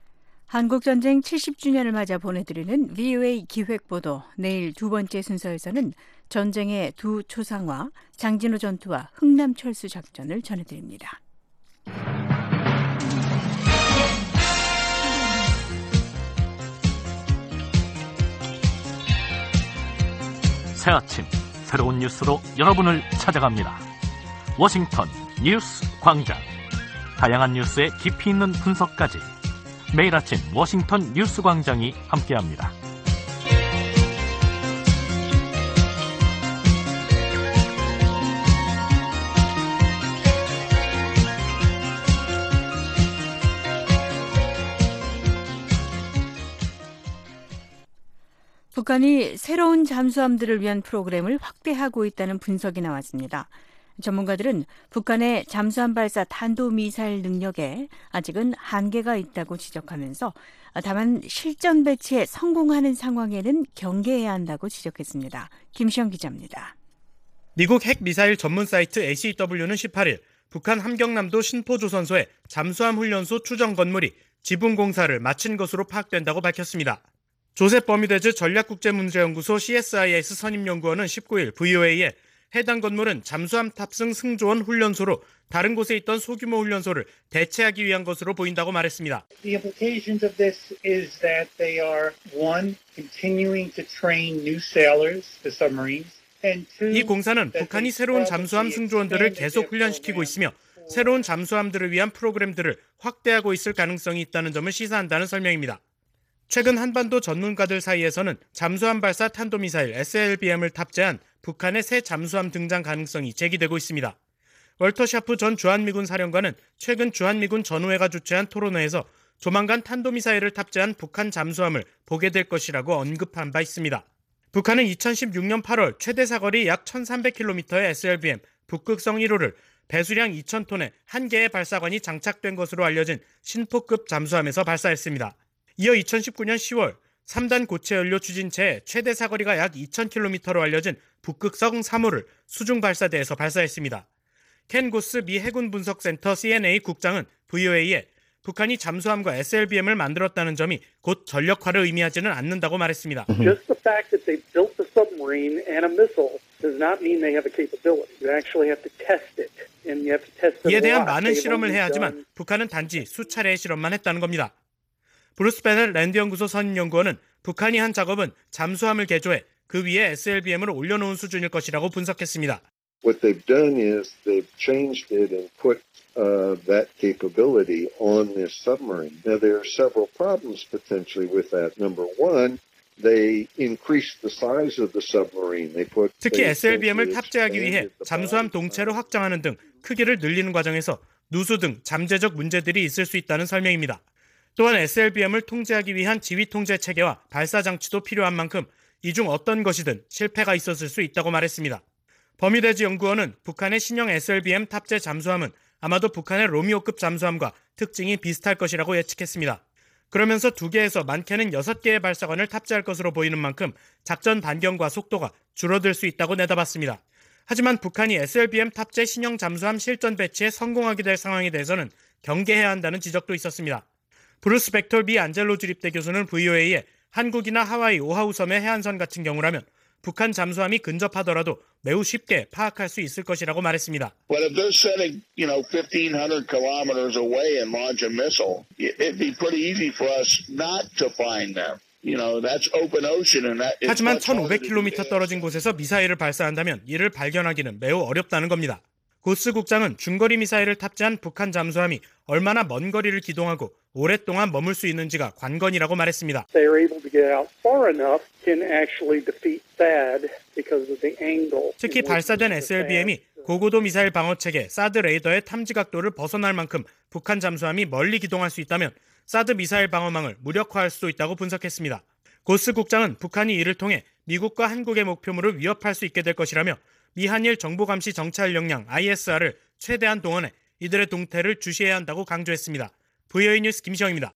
C: 한국전쟁 칠십 주년을 맞아 보내드리는 브이오에이 기획보도, 내일 두 번째 순서에서는 전쟁의 두 초상화, 장진호 전투와 흥남철수 작전을 전해드립니다.
B: 새 아침 새로운 뉴스로 여러분을 찾아갑니다. 워싱턴 뉴스 광장. 다양한 뉴스의 깊이 있는 분석까지 매일 아침 워싱턴 뉴스 광장이 함께합니다.
C: 북한이 새로운 잠수함들을 위한 프로그램을 확대하고 있다는 분석이 나왔습니다. 전문가들은 북한의 잠수함 발사 탄도미사일 능력에 아직은 한계가 있다고 지적하면서 다만 실전 배치에 성공하는 상황에는 경계해야 한다고 지적했습니다. 김시영 기자입니다.
Q: 미국 핵미사일 전문 사이트 에이씨더블유는 십팔 일 북한 함경남도 신포조선소의 잠수함 훈련소 추정 건물이 지붕 공사를 마친 것으로 파악된다고 밝혔습니다. 조셉 버뮤데즈 전략국제문제연구소 씨에스아이에스 선임연구원은 십구 일 브이오에이에 해당 건물은 잠수함 탑승 승조원 훈련소로 다른 곳에 있던 소규모 훈련소를 대체하기 위한 것으로 보인다고 말했습니다.
R: The implications of this is that they are one, continuing to train new sailors, the submarines, and two,
Q: 이 공사는 북한이 새로운 잠수함 승조원들을 계속 훈련시키고 있으며 새로운 잠수함들을 위한 프로그램들을 확대하고 있을 가능성이 있다는 점을 시사한다는 설명입니다. 최근 한반도 전문가들 사이에서는 잠수함 발사 탄도미사일 에스엘비엠을 탑재한 북한의 새 잠수함 등장 가능성이 제기되고 있습니다. 월터 샤프 전 주한미군 사령관은 최근 주한미군 전우회가 주최한 토론회에서 조만간 탄도미사일을 탑재한 북한 잠수함을 보게 될 것이라고 언급한 바 있습니다. 북한은 이천십육 년 팔월 최대 사거리 약 천삼백 킬로미터의 에스엘비엠 북극성 일 호를 배수량 이천 톤의 한 개의 발사관이 장착된 것으로 알려진 신포급 잠수함에서 발사했습니다. 이어 이천십구 년 시월 삼 단 고체 연료 추진체의 최대 사거리가 약 이천 킬로미터로 알려진 북극성 삼 호를 수중 발사대에서 발사했습니다. 켄 고스 미 해군 분석센터 씨엔에이 국장은 브이오에이에 북한이 잠수함과 에스엘비엠을 만들었다는 점이 곧 전력화를 의미하지는 않는다고 말했습니다.
R: Just the fact that they built a submarine and a missile does not mean they have a capability. You actually have to test it, and you have to test it.
Q: 이에 대한
R: a lot.
Q: 많은
R: They've
Q: 실험을
R: only
Q: 해야 하지만
R: done-
Q: 북한은 단지 수차례의 실험만 했다는 겁니다. 브루스 베넬 랜드연구소 선임연구원은 북한이 한 작업은 잠수함을 개조해 그 위에 에스엘비엠을 올려놓은 수준일 것이라고 분석했습니다.
S: What they've done is they've changed it and put uh, that capability on this submarine. Now, there are several problems potentially with that. Number one, they increased the size of the submarine. They put
Q: 특히
S: they
Q: 에스엘비엠을
S: essentially
Q: 탑재하기 위해
S: expanded the
Q: 잠수함 동체로 확장하는 등 크기를 늘리는 과정에서 누수 등 잠재적 문제들이 있을 수 있다는 설명입니다. 또한 에스엘비엠을 통제하기 위한 지휘 통제 체계와 발사 장치도 필요한 만큼 이 중 어떤 것이든 실패가 있었을 수 있다고 말했습니다. 버뮤대지 연구원은 북한의 신형 에스엘비엠 탑재 잠수함은 아마도 북한의 로미오급 잠수함과 특징이 비슷할 것이라고 예측했습니다. 그러면서 두 개에서 많게는 여섯 개의 발사관을 탑재할 것으로 보이는 만큼 작전 반경과 속도가 줄어들 수 있다고 내다봤습니다. 하지만 북한이 에스엘비엠 탑재 신형 잠수함 실전 배치에 성공하게 될 상황에 대해서는 경계해야 한다는 지적도 있었습니다. 브루스 벡터 미 안젤로 주립대 교수는 브이오에이에 한국이나 하와이 오하우 섬의 해안선 같은 경우라면 북한 잠수함이 근접하더라도 매우 쉽게 파악할 수 있을 것이라고 말했습니다.
T: But if they're setting, you know, fifteen hundred kilometers away and launch a missile, it'd be pretty easy for us not to find them. You know, that's open ocean and that.
Q: 하지만 천오백 킬로미터 떨어진 곳에서 미사일을 발사한다면 이를 발견하기는 매우 어렵다는 겁니다. 고스 국장은 중거리 미사일을 탑재한 북한 잠수함이 얼마나 먼 거리를 기동하고 오랫동안 머물 수 있는지가 관건이라고 말했습니다.
R: They are able to get out far enough can actually defeat THAAD because of the angle.
Q: 특히 발사된 에스엘비엠이 고고도 미사일 방어체계 사드 레이더의 탐지 각도를 벗어날 만큼 북한 잠수함이 멀리 기동할 수 있다면 사드 미사일 방어망을 무력화할 수도 있다고 분석했습니다. 고스 국장은 북한이 이를 통해 미국과 한국의 목표물을 위협할 수 있게 될 것이라며 미한일 정보감시 정찰 역량 아이에스알을 최대한 동원해 이들의 동태를 주시해야 한다고 강조했습니다. 브이오에이 뉴스 김시영입니다.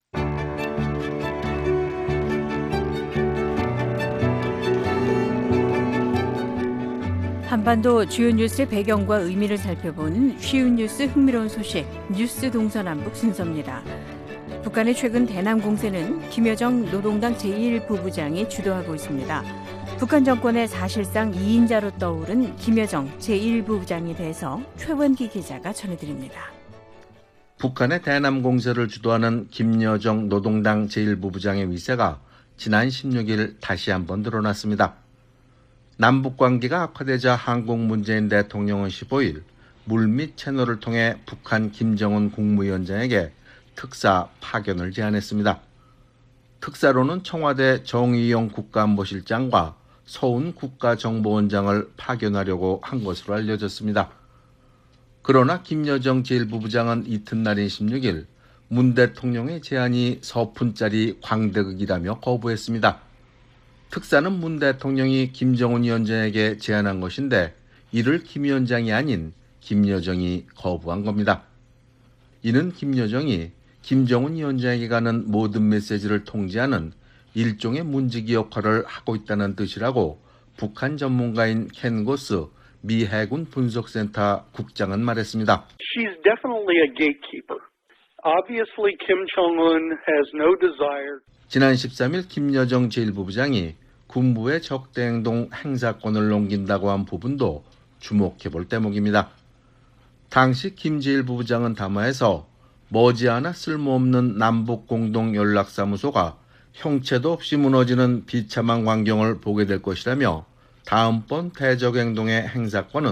C: 한반도 주요 뉴스의 배경과 의미를 살펴보는 쉬운 뉴스 흥미로운 소식 뉴스 동서남북 순서입니다. 북한의 최근 대남 공세는 김여정 노동당 제일 부부장이 주도하고 있습니다. 북한 정권의 사실상 이인자로 떠오른 김여정 제일 부부장에 대해서 최원기 기자가 전해드립니다.
U: 북한의 대남 공세를 주도하는 김여정 노동당 제일 부부장의 위세가 지난 십육 일 다시 한번 드러났습니다. 남북 관계가 악화되자 한국 문재인 대통령은 십오 일 물밑 채널을 통해 북한 김정은 국무위원장에게 특사 파견을 제안했습니다. 특사로는 청와대 정의용 국가안보실장과 서훈 국가정보원장을 파견하려고 한 것으로 알려졌습니다. 그러나 김여정 제일 부부장은 이튿날인 십육 일 문 대통령의 제안이 서푼짜리 광대극이라며 거부했습니다. 특사는 문 대통령이 김정은 위원장에게 제안한 것인데 이를 김 위원장이 아닌 김여정이 거부한 겁니다. 이는 김여정이 김정은 위원장에게 가는 모든 메시지를 통제하는 일종의 문지기 역할을 하고 있다는 뜻이라고 북한 전문가인 켄 고스 미 해군 분석센터 국장은 말했습니다.
R: She's definitely a gatekeeper. Obviously, Kim Jong-un has no desire.
U: 지난 십삼 일 김여정 제일 부부장이 군부의 적대행동 행사권을 넘긴다고 한 부분도 주목해볼 대목입니다. 당시 김 제일 부부장은 담화에서 머지않아 쓸모없는 남북 공동 연락사무소가 형체도 없이 무너지는 비참한 광경을 보게 될 것이라며 다음번 대적행동의 행사권은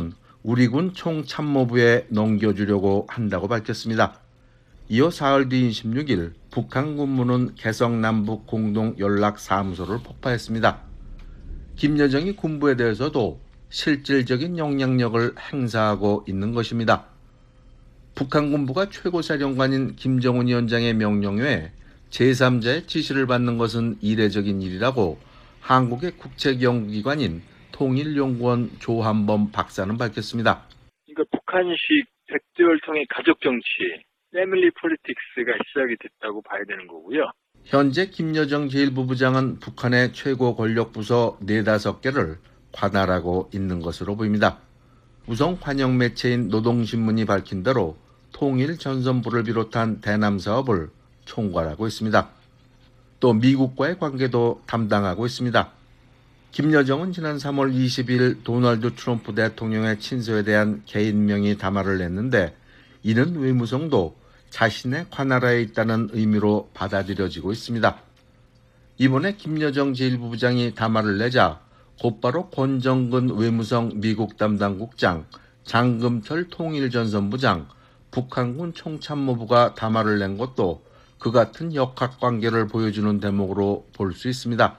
U: 우리 군 총참모부에 넘겨주려고 한다고 밝혔습니다. 이어 사흘 뒤인 십육 일 북한 군무는 개성 남북 공동 연락사무소를 폭파했습니다. 김여정이 군부에 대해서도 실질적인 영향력을 행사하고 있는 것입니다. 북한 군부가 최고사령관인 김정은 위원장의 명령외에 제삼자의 지시를 받는 것은 이례적인 일이라고 한국의 국책연구기관인 통일연구원 조한범 박사는 밝혔습니다.
A: 그러니까 북한식 백두혈통의 가족정치, 패밀리 폴리틱스가 시작이 됐다고 봐야 되는 거고요.
U: 현재 김여정 제일 부부장은 북한의 최고 권력 부서 네다섯 개를 관할하고 있는 것으로 보입니다. 우선 관영 매체인 노동신문이 밝힌 대로 통일전선부를 비롯한 대남 사업을 총괄하고 있습니다. 또 미국과의 관계도 담당하고 있습니다. 김여정은 지난 삼월 이십일 도널드 트럼프 대통령의 친서에 대한 개인 명의 담화를 냈는데 이는 외무성도 자신의 관할하에 있다는 의미로 받아들여지고 있습니다. 이번에 김여정 제일 부부장이 담화를 내자 곧바로 권정근 외무성 미국 담당국장, 장금철 통일전선부장, 북한군 총참모부가 담화를 낸 것도 그 같은 역학관계를 보여주는 대목으로 볼 수 있습니다.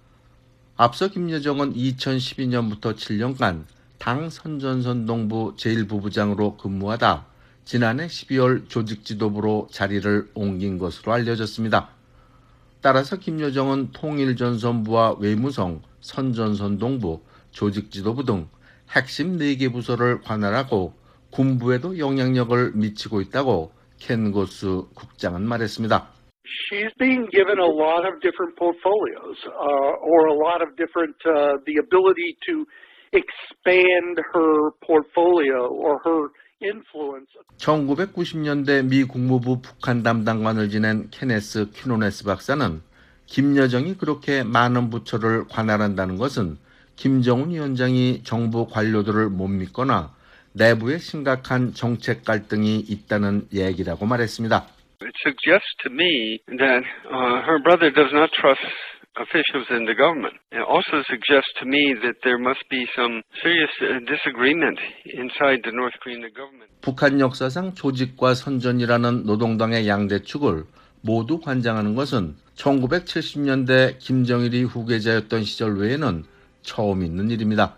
U: 앞서 김여정은 이천십이 년부터 칠 년간 당 선전선동부 제일 부부장으로 근무하다 지난해 십이월 조직지도부로 자리를 옮긴 것으로 알려졌습니다. 따라서 김여정은 통일전선부와 외무성, 선전선동부, 조직지도부 등 핵심 네 개 부서를 관할하고 군부에도 영향력을 미치고 있다고 켄 고스 국장은 말했습니다.
R: She's being given a lot of different portfolios, uh, or a lot of different, uh, the ability to expand her portfolio or her influence.
U: 천구백구십 년대 미 국무부 북한 담당관을 지낸 케네스 퀴노네스 박사는 김여정이 그렇게 많은 부처를 관할한다는 것은 김정은 위원장이 정부 관료들을 못 믿거나 내부에 심각한 정책 갈등이 있다는 얘기라고 말했습니다.
V: It suggests to me that uh, her brother does not trust officials in the government. It also suggests to me that there must be some serious disagreement inside the North Korean government.
U: 북한 역사상 조직과 선전이라는 노동당의 양대축을 모두 관장하는 것은 천구백칠십 년대 김정일이 후계자였던 시절 외에는 처음 있는 일입니다.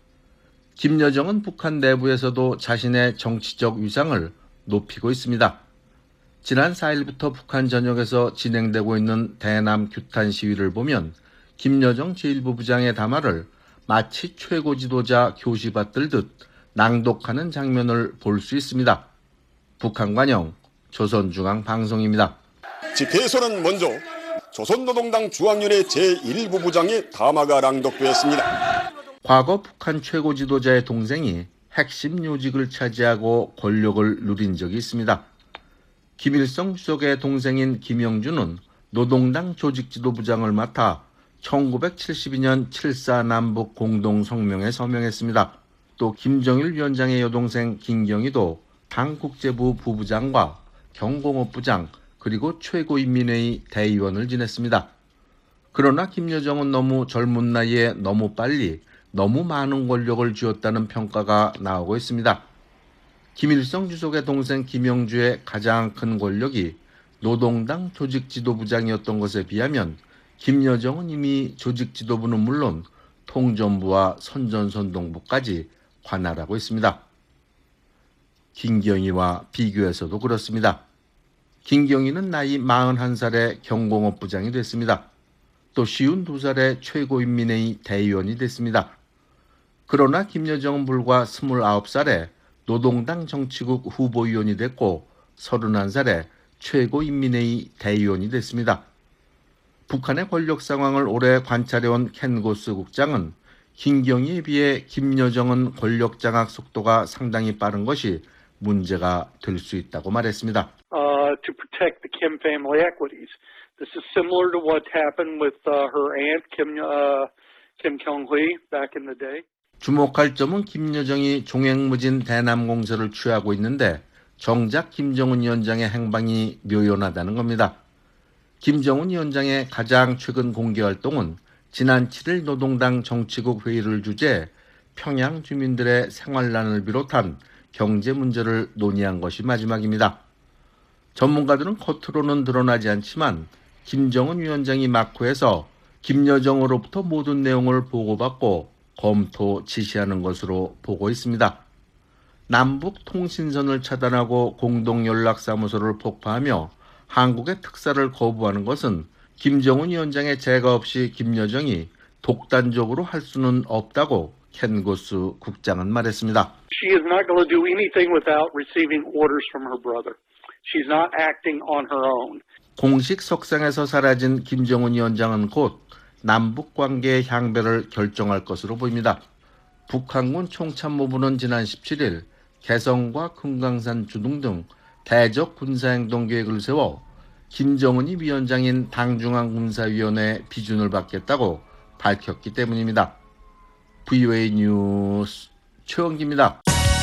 U: 김여정은 북한 내부에서도 자신의 정치적 위상을 높이고 있습니다. 지난 사 일부터 북한 전역에서 진행되고 있는 대남 규탄 시위를 보면 김여정 제일 부부장의 담화를 마치 최고 지도자 교시 받들듯 낭독하는 장면을 볼 수 있습니다. 북한 관영 조선중앙방송입니다.
W: 집회에서는 먼저 조선노동당 중앙위원회 제일 부부장의 담화가 낭독되었습니다.
U: 과거 북한 최고 지도자의 동생이 핵심 요직을 차지하고 권력을 누린 적이 있습니다. 김일성 주석의 동생인 김영준은 노동당 조직지도부장을 맡아 천구백칠십이 년 칠사 남북 공동성명에 서명했습니다. 또 김정일 위원장의 여동생 김경희도 당 국제부 부부장과 경공업부장 그리고 최고인민회의 대의원을 지냈습니다. 그러나 김여정은 너무 젊은 나이에 너무 빨리 너무 많은 권력을 쥐었다는 평가가 나오고 있습니다. 김일성 주석의 동생 김영주의 가장 큰 권력이 노동당 조직지도부장이었던 것에 비하면 김여정은 이미 조직지도부는 물론 통전부와 선전선동부까지 관할하고 있습니다. 김경희와 비교해서도 그렇습니다. 김경희는 나이 마흔한 살에 경공업부장이 됐습니다. 또 쉰두 살에 최고인민회의 대의원이 됐습니다. 그러나 김여정은 불과 스물아홉 살에 노동당 정치국 후보위원이 됐고 서른한 살에 최고인민회의 대의원이 됐습니다. 북한의 권력 상황을 오래 관찰해온 켄 고스 국장은 김경희에 비해 김여정은 권력 장악 속도가 상당히 빠른 것이 문제가 될 수 있다고 말했습니다.
R: Uh, to protect the Kim family equities. This is similar to what happened with uh, her aunt Kim uh, Kim Kyung-hui back in the day.
U: 주목할 점은 김여정이 종횡무진 대남 공세를 취하고 있는데 정작 김정은 위원장의 행방이 묘연하다는 겁니다. 김정은 위원장의 가장 최근 공개 활동은 지난 칠 일 노동당 정치국 회의를 주재해 평양 주민들의 생활난을 비롯한 경제 문제를 논의한 것이 마지막입니다. 전문가들은 겉으로는 드러나지 않지만 김정은 위원장이 마쿠에서 김여정으로부터 모든 내용을 보고받고 검토 지시하는 것으로 보고 있습니다. 남북 통신선을 차단하고 공동연락사무소를 폭파하며 한국의 특사를 거부하는 것은 김정은 위원장의 제가 없이 김여정이 독단적으로 할 수는 없다고 켄 고스 국장은 말했습니다.
R: She is not going to do anything without receiving orders from her brother. She's not acting on her own.
U: 공식 석상에서 사라진 김정은 위원장은 곧 남북 관계의 향배를 결정할 것으로 보입니다. 북한군 총참모부는 지난 십칠일 개성과 금강산 주둔 등 대적 군사행동 계획을 세워 김정은이 위원장인 당중앙군사위원회 비준을 받겠다고 밝혔기 때문입니다. 브이오에이 뉴스 최원기입니다.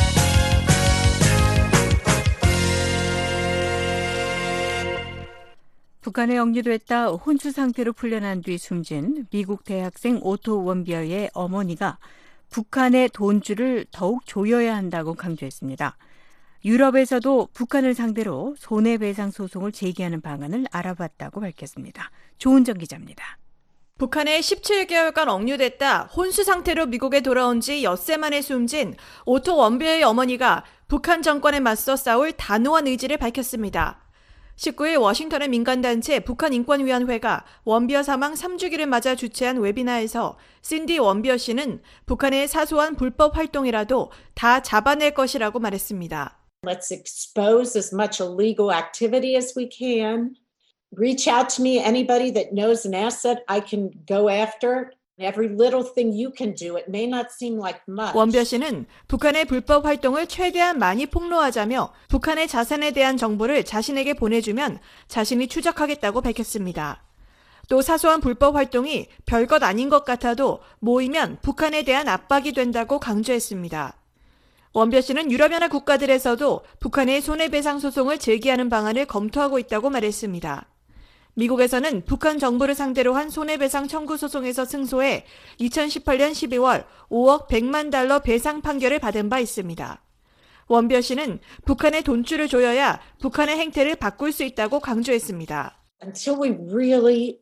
C: 북한에 억류됐다 혼수 상태로 풀려난 뒤 숨진 미국 대학생 오토 원비어의 어머니가 북한의 돈줄을 더욱 조여야 한다고 강조했습니다. 유럽에서도 북한을 상대로 손해배상 소송을 제기하는 방안을 알아봤다고 밝혔습니다. 조은정 기자입니다.
F: 북한에 십칠 개월간 억류됐다 혼수 상태로 미국에 돌아온 지 엿새 만에 숨진 오토 원비어의 어머니가 북한 정권에 맞서 싸울 단호한 의지를 밝혔습니다. 십구일 워싱턴의 민간단체 북한인권위원회가 원비어 사망 삼 주기를 맞아 주최한 웨비나에서 신디 원비어 씨는 북한의 사소한 불법 활동이라도 다 잡아낼 것이라고 말했습니다.
G: Let's expose as much illegal activity as we can. Reach out to me, anybody that knows an asset I can go after. Every little thing you can do, it may not seem like much.
F: 원비어 씨는 북한의 불법 활동을 최대한 많이 폭로하자며 북한의 자산에 대한 정보를 자신에게 보내주면 자신이 추적하겠다고 밝혔습니다. 또 사소한 불법 활동이 별것 아닌 것 같아도 모이면 북한에 대한 압박이 된다고 강조했습니다. 원비어 씨는 유럽연합 국가들에서도 북한의 손해배상 소송을 제기하는 방안을 검토하고 있다고 말했습니다. 미국에서는 북한 정부를 상대로 한 손해배상 청구 소송에서 승소해 이천십팔년 십이월 오억 백만 달러 배상 판결을 받은 바 있습니다. 원비어 씨는 북한의 돈줄을 조여야 북한의 행태를 바꿀 수 있다고 강조했습니다.
G: Until we really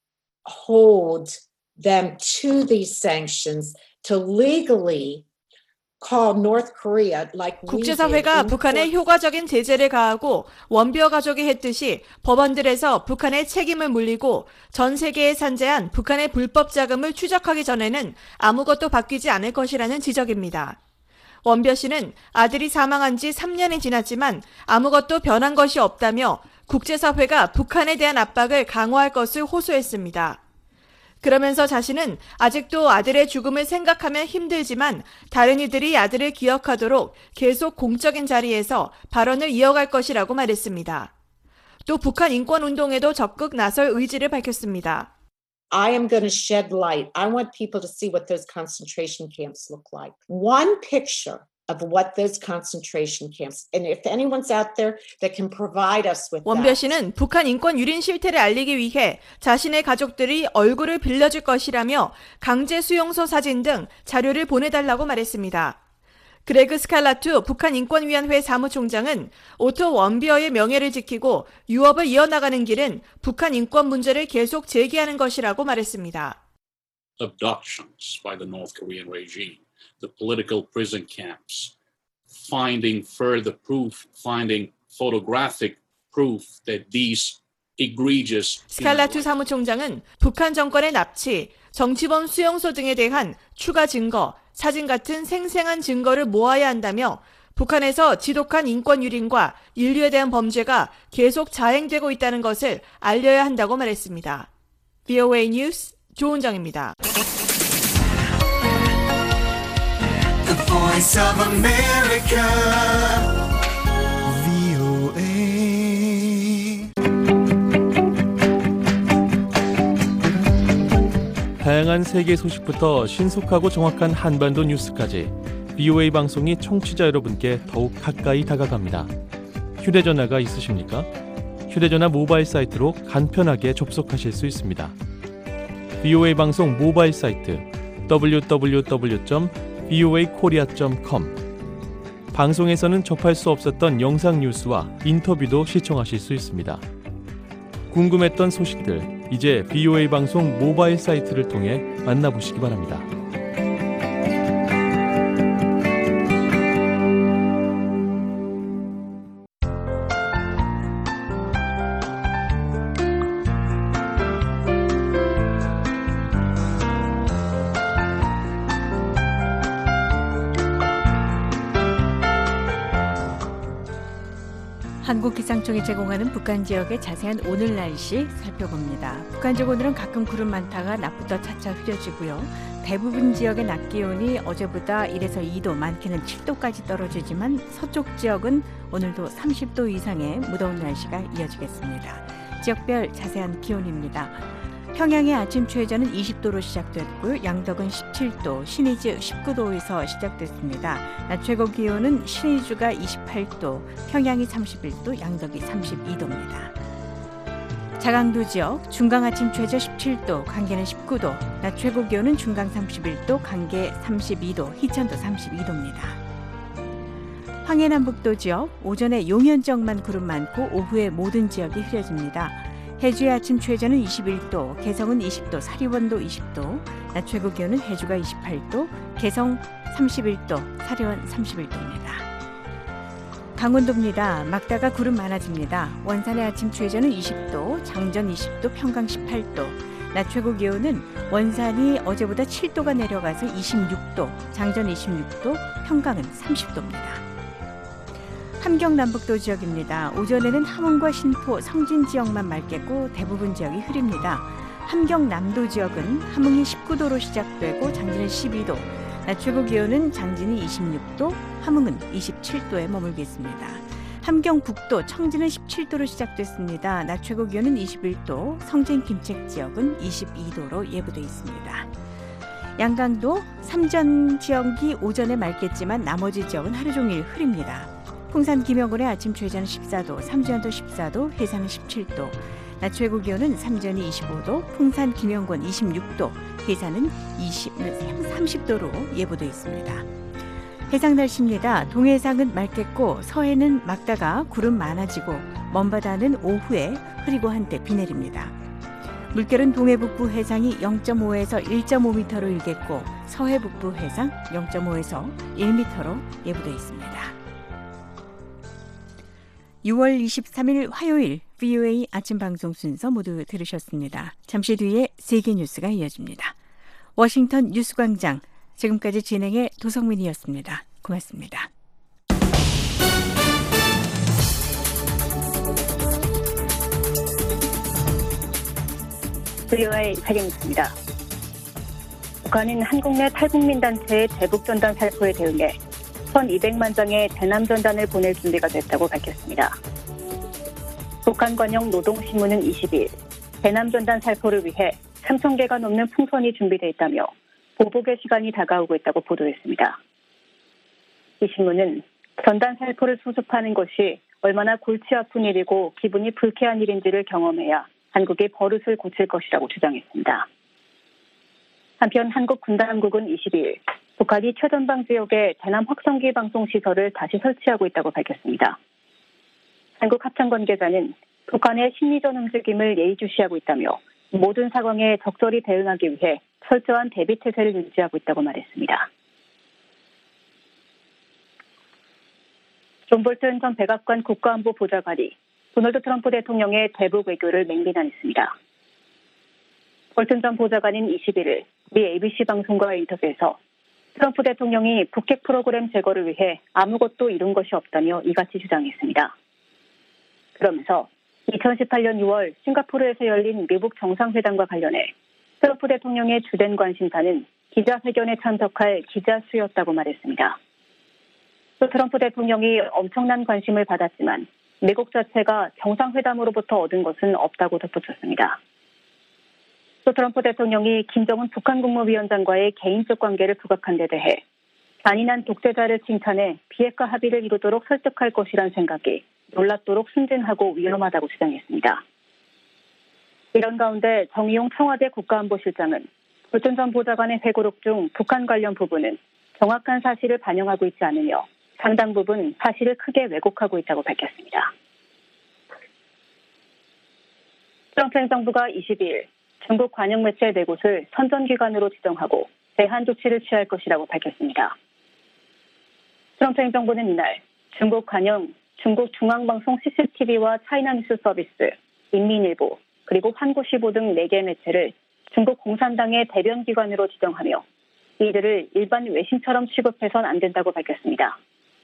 G: hold them to these sanctions, to legally call North Korea like we
F: 국제사회가 북한에 효과적인 제재를 가하고 원비어 가족이 했듯이 법원들에서 북한의 책임을 물리고 전 세계에 산재한 북한의 불법 자금을 추적하기 전에는 아무것도 바뀌지 않을 것이라는 지적입니다. 원비어 씨는 아들이 사망한 지 삼 년이 지났지만 아무것도 변한 것이 없다며 국제사회가 북한에 대한 압박을 강화할 것을 호소했습니다. 그러면서 자신은 아직도 아들의 죽음을 생각하면 힘들지만 다른 이들이 아들을 기억하도록 계속 공적인 자리에서 발언을 이어갈 것이라고 말했습니다. 또 북한 인권운동에도 적극 나설 의지를 밝혔습니다.
G: I am going to shed light. I want people to see what those concentration camps look like. One picture of what those concentration camps, and if anyone's out there that can provide us with that.
F: 원비어 씨는 북한 인권 유린 실태를 알리기 위해 자신의 가족들이 얼굴을 빌려줄 것이라며 강제 수용소 사진 등 자료를 보내달라고 말했습니다. 그레그 스칼라투 북한 인권위원회 사무총장은 오토 원비어의 명예를 지키고 유업을 이어나가는 길은 북한 인권 문제를 계속 제기하는 것이라고 말했습니다.
H: Abductions by the North Korean regime, the political prison camps, finding further proof, finding photographic proof that these egregious
F: 스칼라투 사무총장은 북한 정권의 납치, 정치범 수용소 등에 대한 추가 증거, 사진 같은 생생한 증거를 모아야 한다며 북한에서 지독한 인권 유린과 인류에 대한 범죄가 계속 자행되고 있다는 것을 알려야 한다고 말했습니다. 브이오에이 뉴스 조은정입니다.
X: The Voice of America, 브이오에이.
Y: 다양한 세계 소식부터 신속하고 정확한 한반도 뉴스까지 브이오에이 방송이 청취자 여러분께 더욱 가까이 다가갑니다. 휴대전화가 있으십니까? 휴대전화 모바일 사이트로 간편하게 접속하실 수 있습니다. 브이오에이 방송 모바일 사이트 더블유 더블유 더블유 점 브이오에이 코리아 닷 컴. 방송에서는 접할 수 없었던 영상 뉴스와 인터뷰도 시청하실 수 있습니다. 궁금했던 소식들, 이제 브이오에이 방송 모바일 사이트를 통해 만나보시기 바랍니다.
C: 한국기상청이 제공하는 북한 지역의 자세한 오늘 날씨 살펴봅니다. 북한 지역 오늘은 가끔 구름 많다가 낮부터 차차 흐려지고요. 대부분 지역의 낮 기온이 어제보다 일에서 이 도, 많게는 칠 도까지 떨어지지만 서쪽 지역은 오늘도 삼십 도 이상의 무더운 날씨가 이어지겠습니다. 지역별 자세한 기온입니다. 평양의 아침 최저는 이십 도로 시작됐고요. 양덕은 십칠 도, 신의주 십구 도에서 시작됐습니다. 낮 최고 기온은 신의주가 이십팔 도, 평양이 삼십일 도, 양덕이 삼십이 도입니다. 자강도 지역 중강 아침 최저 십칠 도, 강계는 십구 도, 낮 최고 기온은 중강 삼십일 도, 강계 삼십이 도, 희천도 삼십이 도입니다. 황해남북도 지역 오전에 용현 지역만 구름 많고 오후에 모든 지역이 흐려집니다. 해주의 아침 최저는 이십일 도, 개성은 이십 도, 사리원도 이십 도, 낮 최고 기온은 해주가 이십팔 도, 개성 삼십일 도, 사리원 삼십일 도입니다. 강원도입니다. 막다가 구름 많아집니다. 원산의 아침 최저는 이십 도, 장전 이십 도, 평강 십팔 도, 낮 최고 기온은 원산이 어제보다 칠 도가 내려가서 이십육 도, 장전 이십육 도, 평강은 삼십 도입니다. 함경 남북도 지역입니다. 오전에는 함흥과 신포, 성진 지역만 맑겠고 대부분 지역이 흐립니다. 함경 남도 지역은 함흥이 십구 도로 시작되고 장진은 십이 도, 낮 최고 기온은 장진이 이십육 도, 함흥은 이십칠 도에 머물겠습니다. 함경 북도, 청진은 십칠 도로 시작됐습니다. 낮 최고 기온은 이십일 도, 성진 김책 지역은 이십이 도로 예보돼 있습니다. 양강도, 삼전 지역이 오전에 맑겠지만 나머지 지역은 하루 종일 흐립니다. 풍산 김영군의 아침 최저는 십사 도, 삼전도 십사 도, 해산은 십칠 도, 낮 최고 기온은 삼전이 이십오 도, 풍산 김영군 이십육 도, 해산은 이십, 삼십 도로 예보되어 있습니다. 해상 날씨입니다. 동해상은 맑겠고 서해는 막다가 구름 많아지고 먼바다는 오후에 흐리고 한때 비 내립니다. 물결은 동해 북부 해상이 영 점 오에서 일 점 오 미터로 일겠고 서해 북부 해상 영 점 오에서 일 미터로 예보되어 있습니다. 유월 이십삼일 화요일 브이오에이 아침 방송 순서 모두 들으셨습니다. 잠시 뒤에 세계 뉴스가 이어집니다. 워싱턴 뉴스광장, 지금까지 진행의 도성민이었습니다. 고맙습니다.
D: 브이오에이 세계 뉴스입니다. 북한은 한국 내 탈북민 단체의 대북전단 살포에 대응해 천이백만 장의 대남전단을 보낼 준비가 됐다고 밝혔습니다. 북한 관영 노동신문은 이십일 대남전단 살포를 위해 삼천 개가 넘는 풍선이 준비되어 있다며 보복의 시간이 다가오고 있다고 보도했습니다. 이 신문은 전단 살포를 수습하는 것이 얼마나 골치 아픈 일이고 기분이 불쾌한 일인지를 경험해야 한국이 버릇을 고칠 것이라고 주장했습니다. 한편 한국 군당국은 이십일 북한이 최전방 지역에 대남 확성기 방송 시설을 다시 설치하고 있다고 밝혔습니다. 한국 합참 관계자는 북한의 심리전 움직임을 예의주시하고 있다며 모든 상황에 적절히 대응하기 위해 철저한 대비 태세를 유지하고 있다고 말했습니다. 존 볼튼 전 백악관 국가안보 보좌관이 도널드 트럼프 대통령의 대북 외교를 맹비난했습니다. 볼튼 전 보좌관은 이십일일 미 에이비씨 방송과의 인터뷰에서 트럼프 대통령이 북핵 프로그램 제거를 위해 아무것도 이룬 것이 없다며 이같이 주장했습니다. 그러면서 이천십팔년 유월 싱가포르에서 열린 미국 정상회담과 관련해 트럼프 대통령의 주된 관심사는 기자회견에 참석할 기자 수였다고 말했습니다. 또 트럼프 대통령이 엄청난 관심을 받았지만 미국 자체가 정상회담으로부터 얻은 것은 없다고 덧붙였습니다. 또 트럼프 대통령이 김정은 북한 국무위원장과의 개인적 관계를 부각한 데 대해 잔인한 독재자를 칭찬해 비핵화 합의를 이루도록 설득할 것이란 생각이 놀랍도록 순진하고 위험하다고 주장했습니다. 이런 가운데 정의용 청와대 국가안보실장은 볼튼 전 보좌관의 회고록 중 북한 관련 부분은 정확한 사실을 반영하고 있지 않으며 상당 부분 사실을 크게 왜곡하고 있다고 밝혔습니다. 트럼프 행정부가 이십이일 중국 관영 매체 네 곳을 선전기관으로 지정하고 제한 조치를 취할 것이라고 밝혔습니다. 트럼프 행정부는 이날 중국 관영, 중국 중앙방송 씨씨티비와 차이나뉴스 서비스, 인민일보, 그리고 환구시보 등 네 개 매체를 중국 공산당의 대변기관으로 지정하며 이들을 일반 외신처럼 취급해선 안 된다고 밝혔습니다.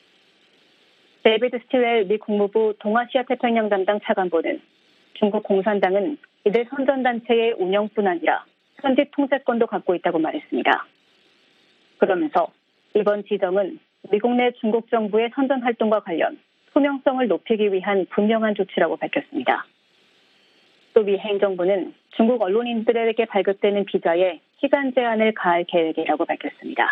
D: 데이비드 스틸웰 미 국무부 동아시아 태평양 담당 차관보는 중국 공산당은 이들 선전단체의 운영뿐 아니라 현지 통제권도 갖고 있다고 말했습니다. 그러면서 이번 지정은 미국 내 중국 정부의 선전 활동과 관련 투명성을 높이기 위한 분명한 조치라고 밝혔습니다. 또 미 행정부는 중국 언론인들에게 발급되는 비자에 시간 제한을 가할 계획이라고 밝혔습니다.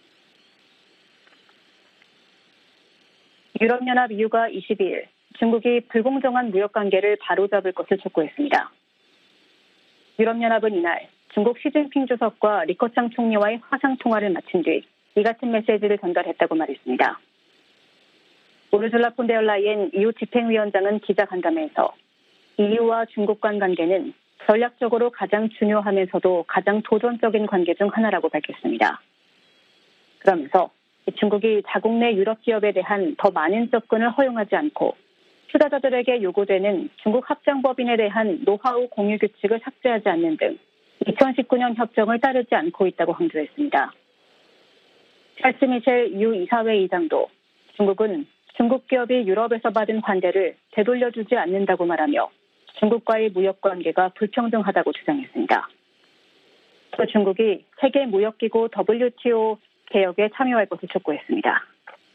D: 유럽연합 이유가 이십이일 중국이 불공정한 무역관계를 바로잡을 것을 촉구했습니다. 유럽연합은 이날 중국 시진핑 주석과 리커창 총리와의 화상통화를 마친 뒤 이 같은 메시지를 전달했다고 말했습니다. 우르줄라 폰데얼라이엔 이유 집행위원장은 기자간담회에서 이유와 중국 간 관계는 전략적으로 가장 중요하면서도 가장 도전적인 관계 중 하나라고 밝혔습니다. 그러면서 중국이 자국 내 유럽 기업에 대한 더 많은 접근을 허용하지 않고 투자자들에게 요구되는 중국 합장법인에 대한 노하우 공유 규칙을 삭제하지 않는 등 이천십구 년 협정을 따르지 않고 있다고 강조했습니다. 찰스 미셸 이유 이사회 의장도 중국은 중국 기업이 유럽에서 받은 관대를 되돌려주지 않는다고 말하며 중국과의 무역 관계가 불평등하다고 주장했습니다. 또 중국이 세계 무역기구 더블유티오 개혁에 참여할 것을 촉구했습니다.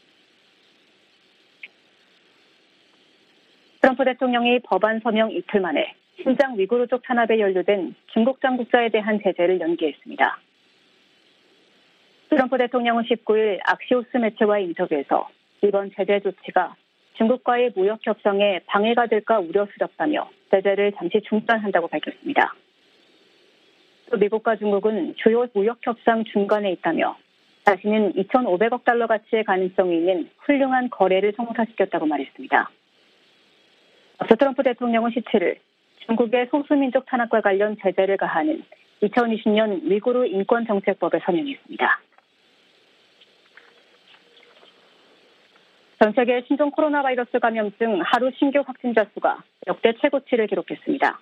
D: 트럼프 대통령이 법안 서명 이틀 만에 신장 위구르족 탄압에 연루된 중국 당국자에 대한 제재를 연기했습니다. 트럼프 대통령은 십구일 악시오스 매체와의 인터뷰에서 이번 제재 조치가 중국과의 무역 협상에 방해가 될까 우려스럽다며 제재를 잠시 중단한다고 밝혔습니다. 또 미국과 중국은 주요 무역 협상 중간에 있다며 자신은 이천오백억 달러 가치의 가능성이 있는 훌륭한 거래를 성사시켰다고 말했습니다. 앞서 트럼프 대통령은 십칠일 중국의 소수민족 탄압과 관련 제재를 가하는 이천이십 년 위구르 인권정책법에 서명했습니다. 전 세계 신종 코로나 바이러스 감염증 하루 신규 확진자 수가 역대 최고치를 기록했습니다.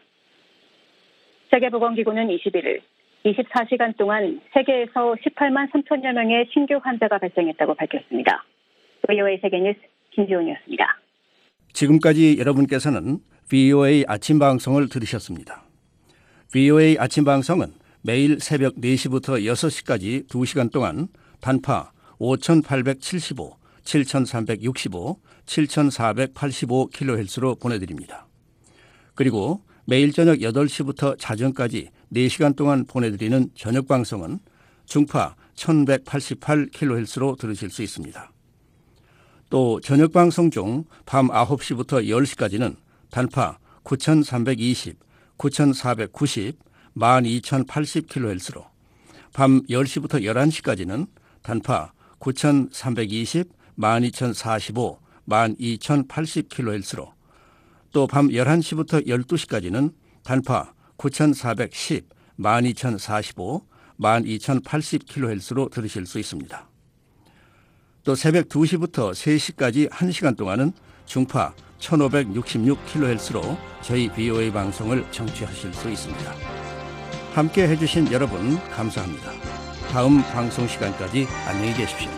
D: 세계보건기구는 이십일일 이십사 시간 동안 세계에서 십팔만 삼천여 명의 신규 환자가 발생했다고 밝혔습니다. 브이오에이 세계뉴스 김지훈이었습니다.
I: 지금까지 여러분께서는 브이오에이 아침 방송을 들으셨습니다. 브이오에이 아침 방송은 매일 새벽 네 시부터 여섯 시까지 두 시간 동안 단파 오천팔백칠십오, 칠천삼백육십오, 칠천사백팔십오 킬로헤르츠로 보내드립니다. 그리고 매일 저녁 여덟 시부터 자정까지 네 시간 동안 보내드리는 저녁 방송은 중파 천백팔십팔 킬로헤르츠로 들으실 수 있습니다. 또 저녁 방송 중 밤 아홉 시부터 열 시까지는 단파 구천삼백이십, 구천사백구십, 만 이천팔십 킬로헤르츠로, 밤 열 시부터 열한 시까지는 단파 구천삼백이십, 만 이천사십오, 만 이천팔십 킬로헤르츠로, 또 밤 열한 시부터 열두 시까지는 단파 구천사백십, 만 이천사십오, 만 이천팔십 킬로헤르츠로 들으실 수 있습니다. 또 새벽 두 시부터 세 시까지 한 시간 동안은 중파 천오백육십육 킬로헤르츠로 저희 브이오에이 방송을 청취하실 수 있습니다. 함께 해주신 여러분 감사합니다. 다음 방송 시간까지 안녕히 계십시오.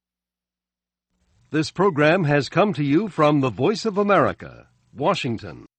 J: This program has come to you from the Voice of America, Washington.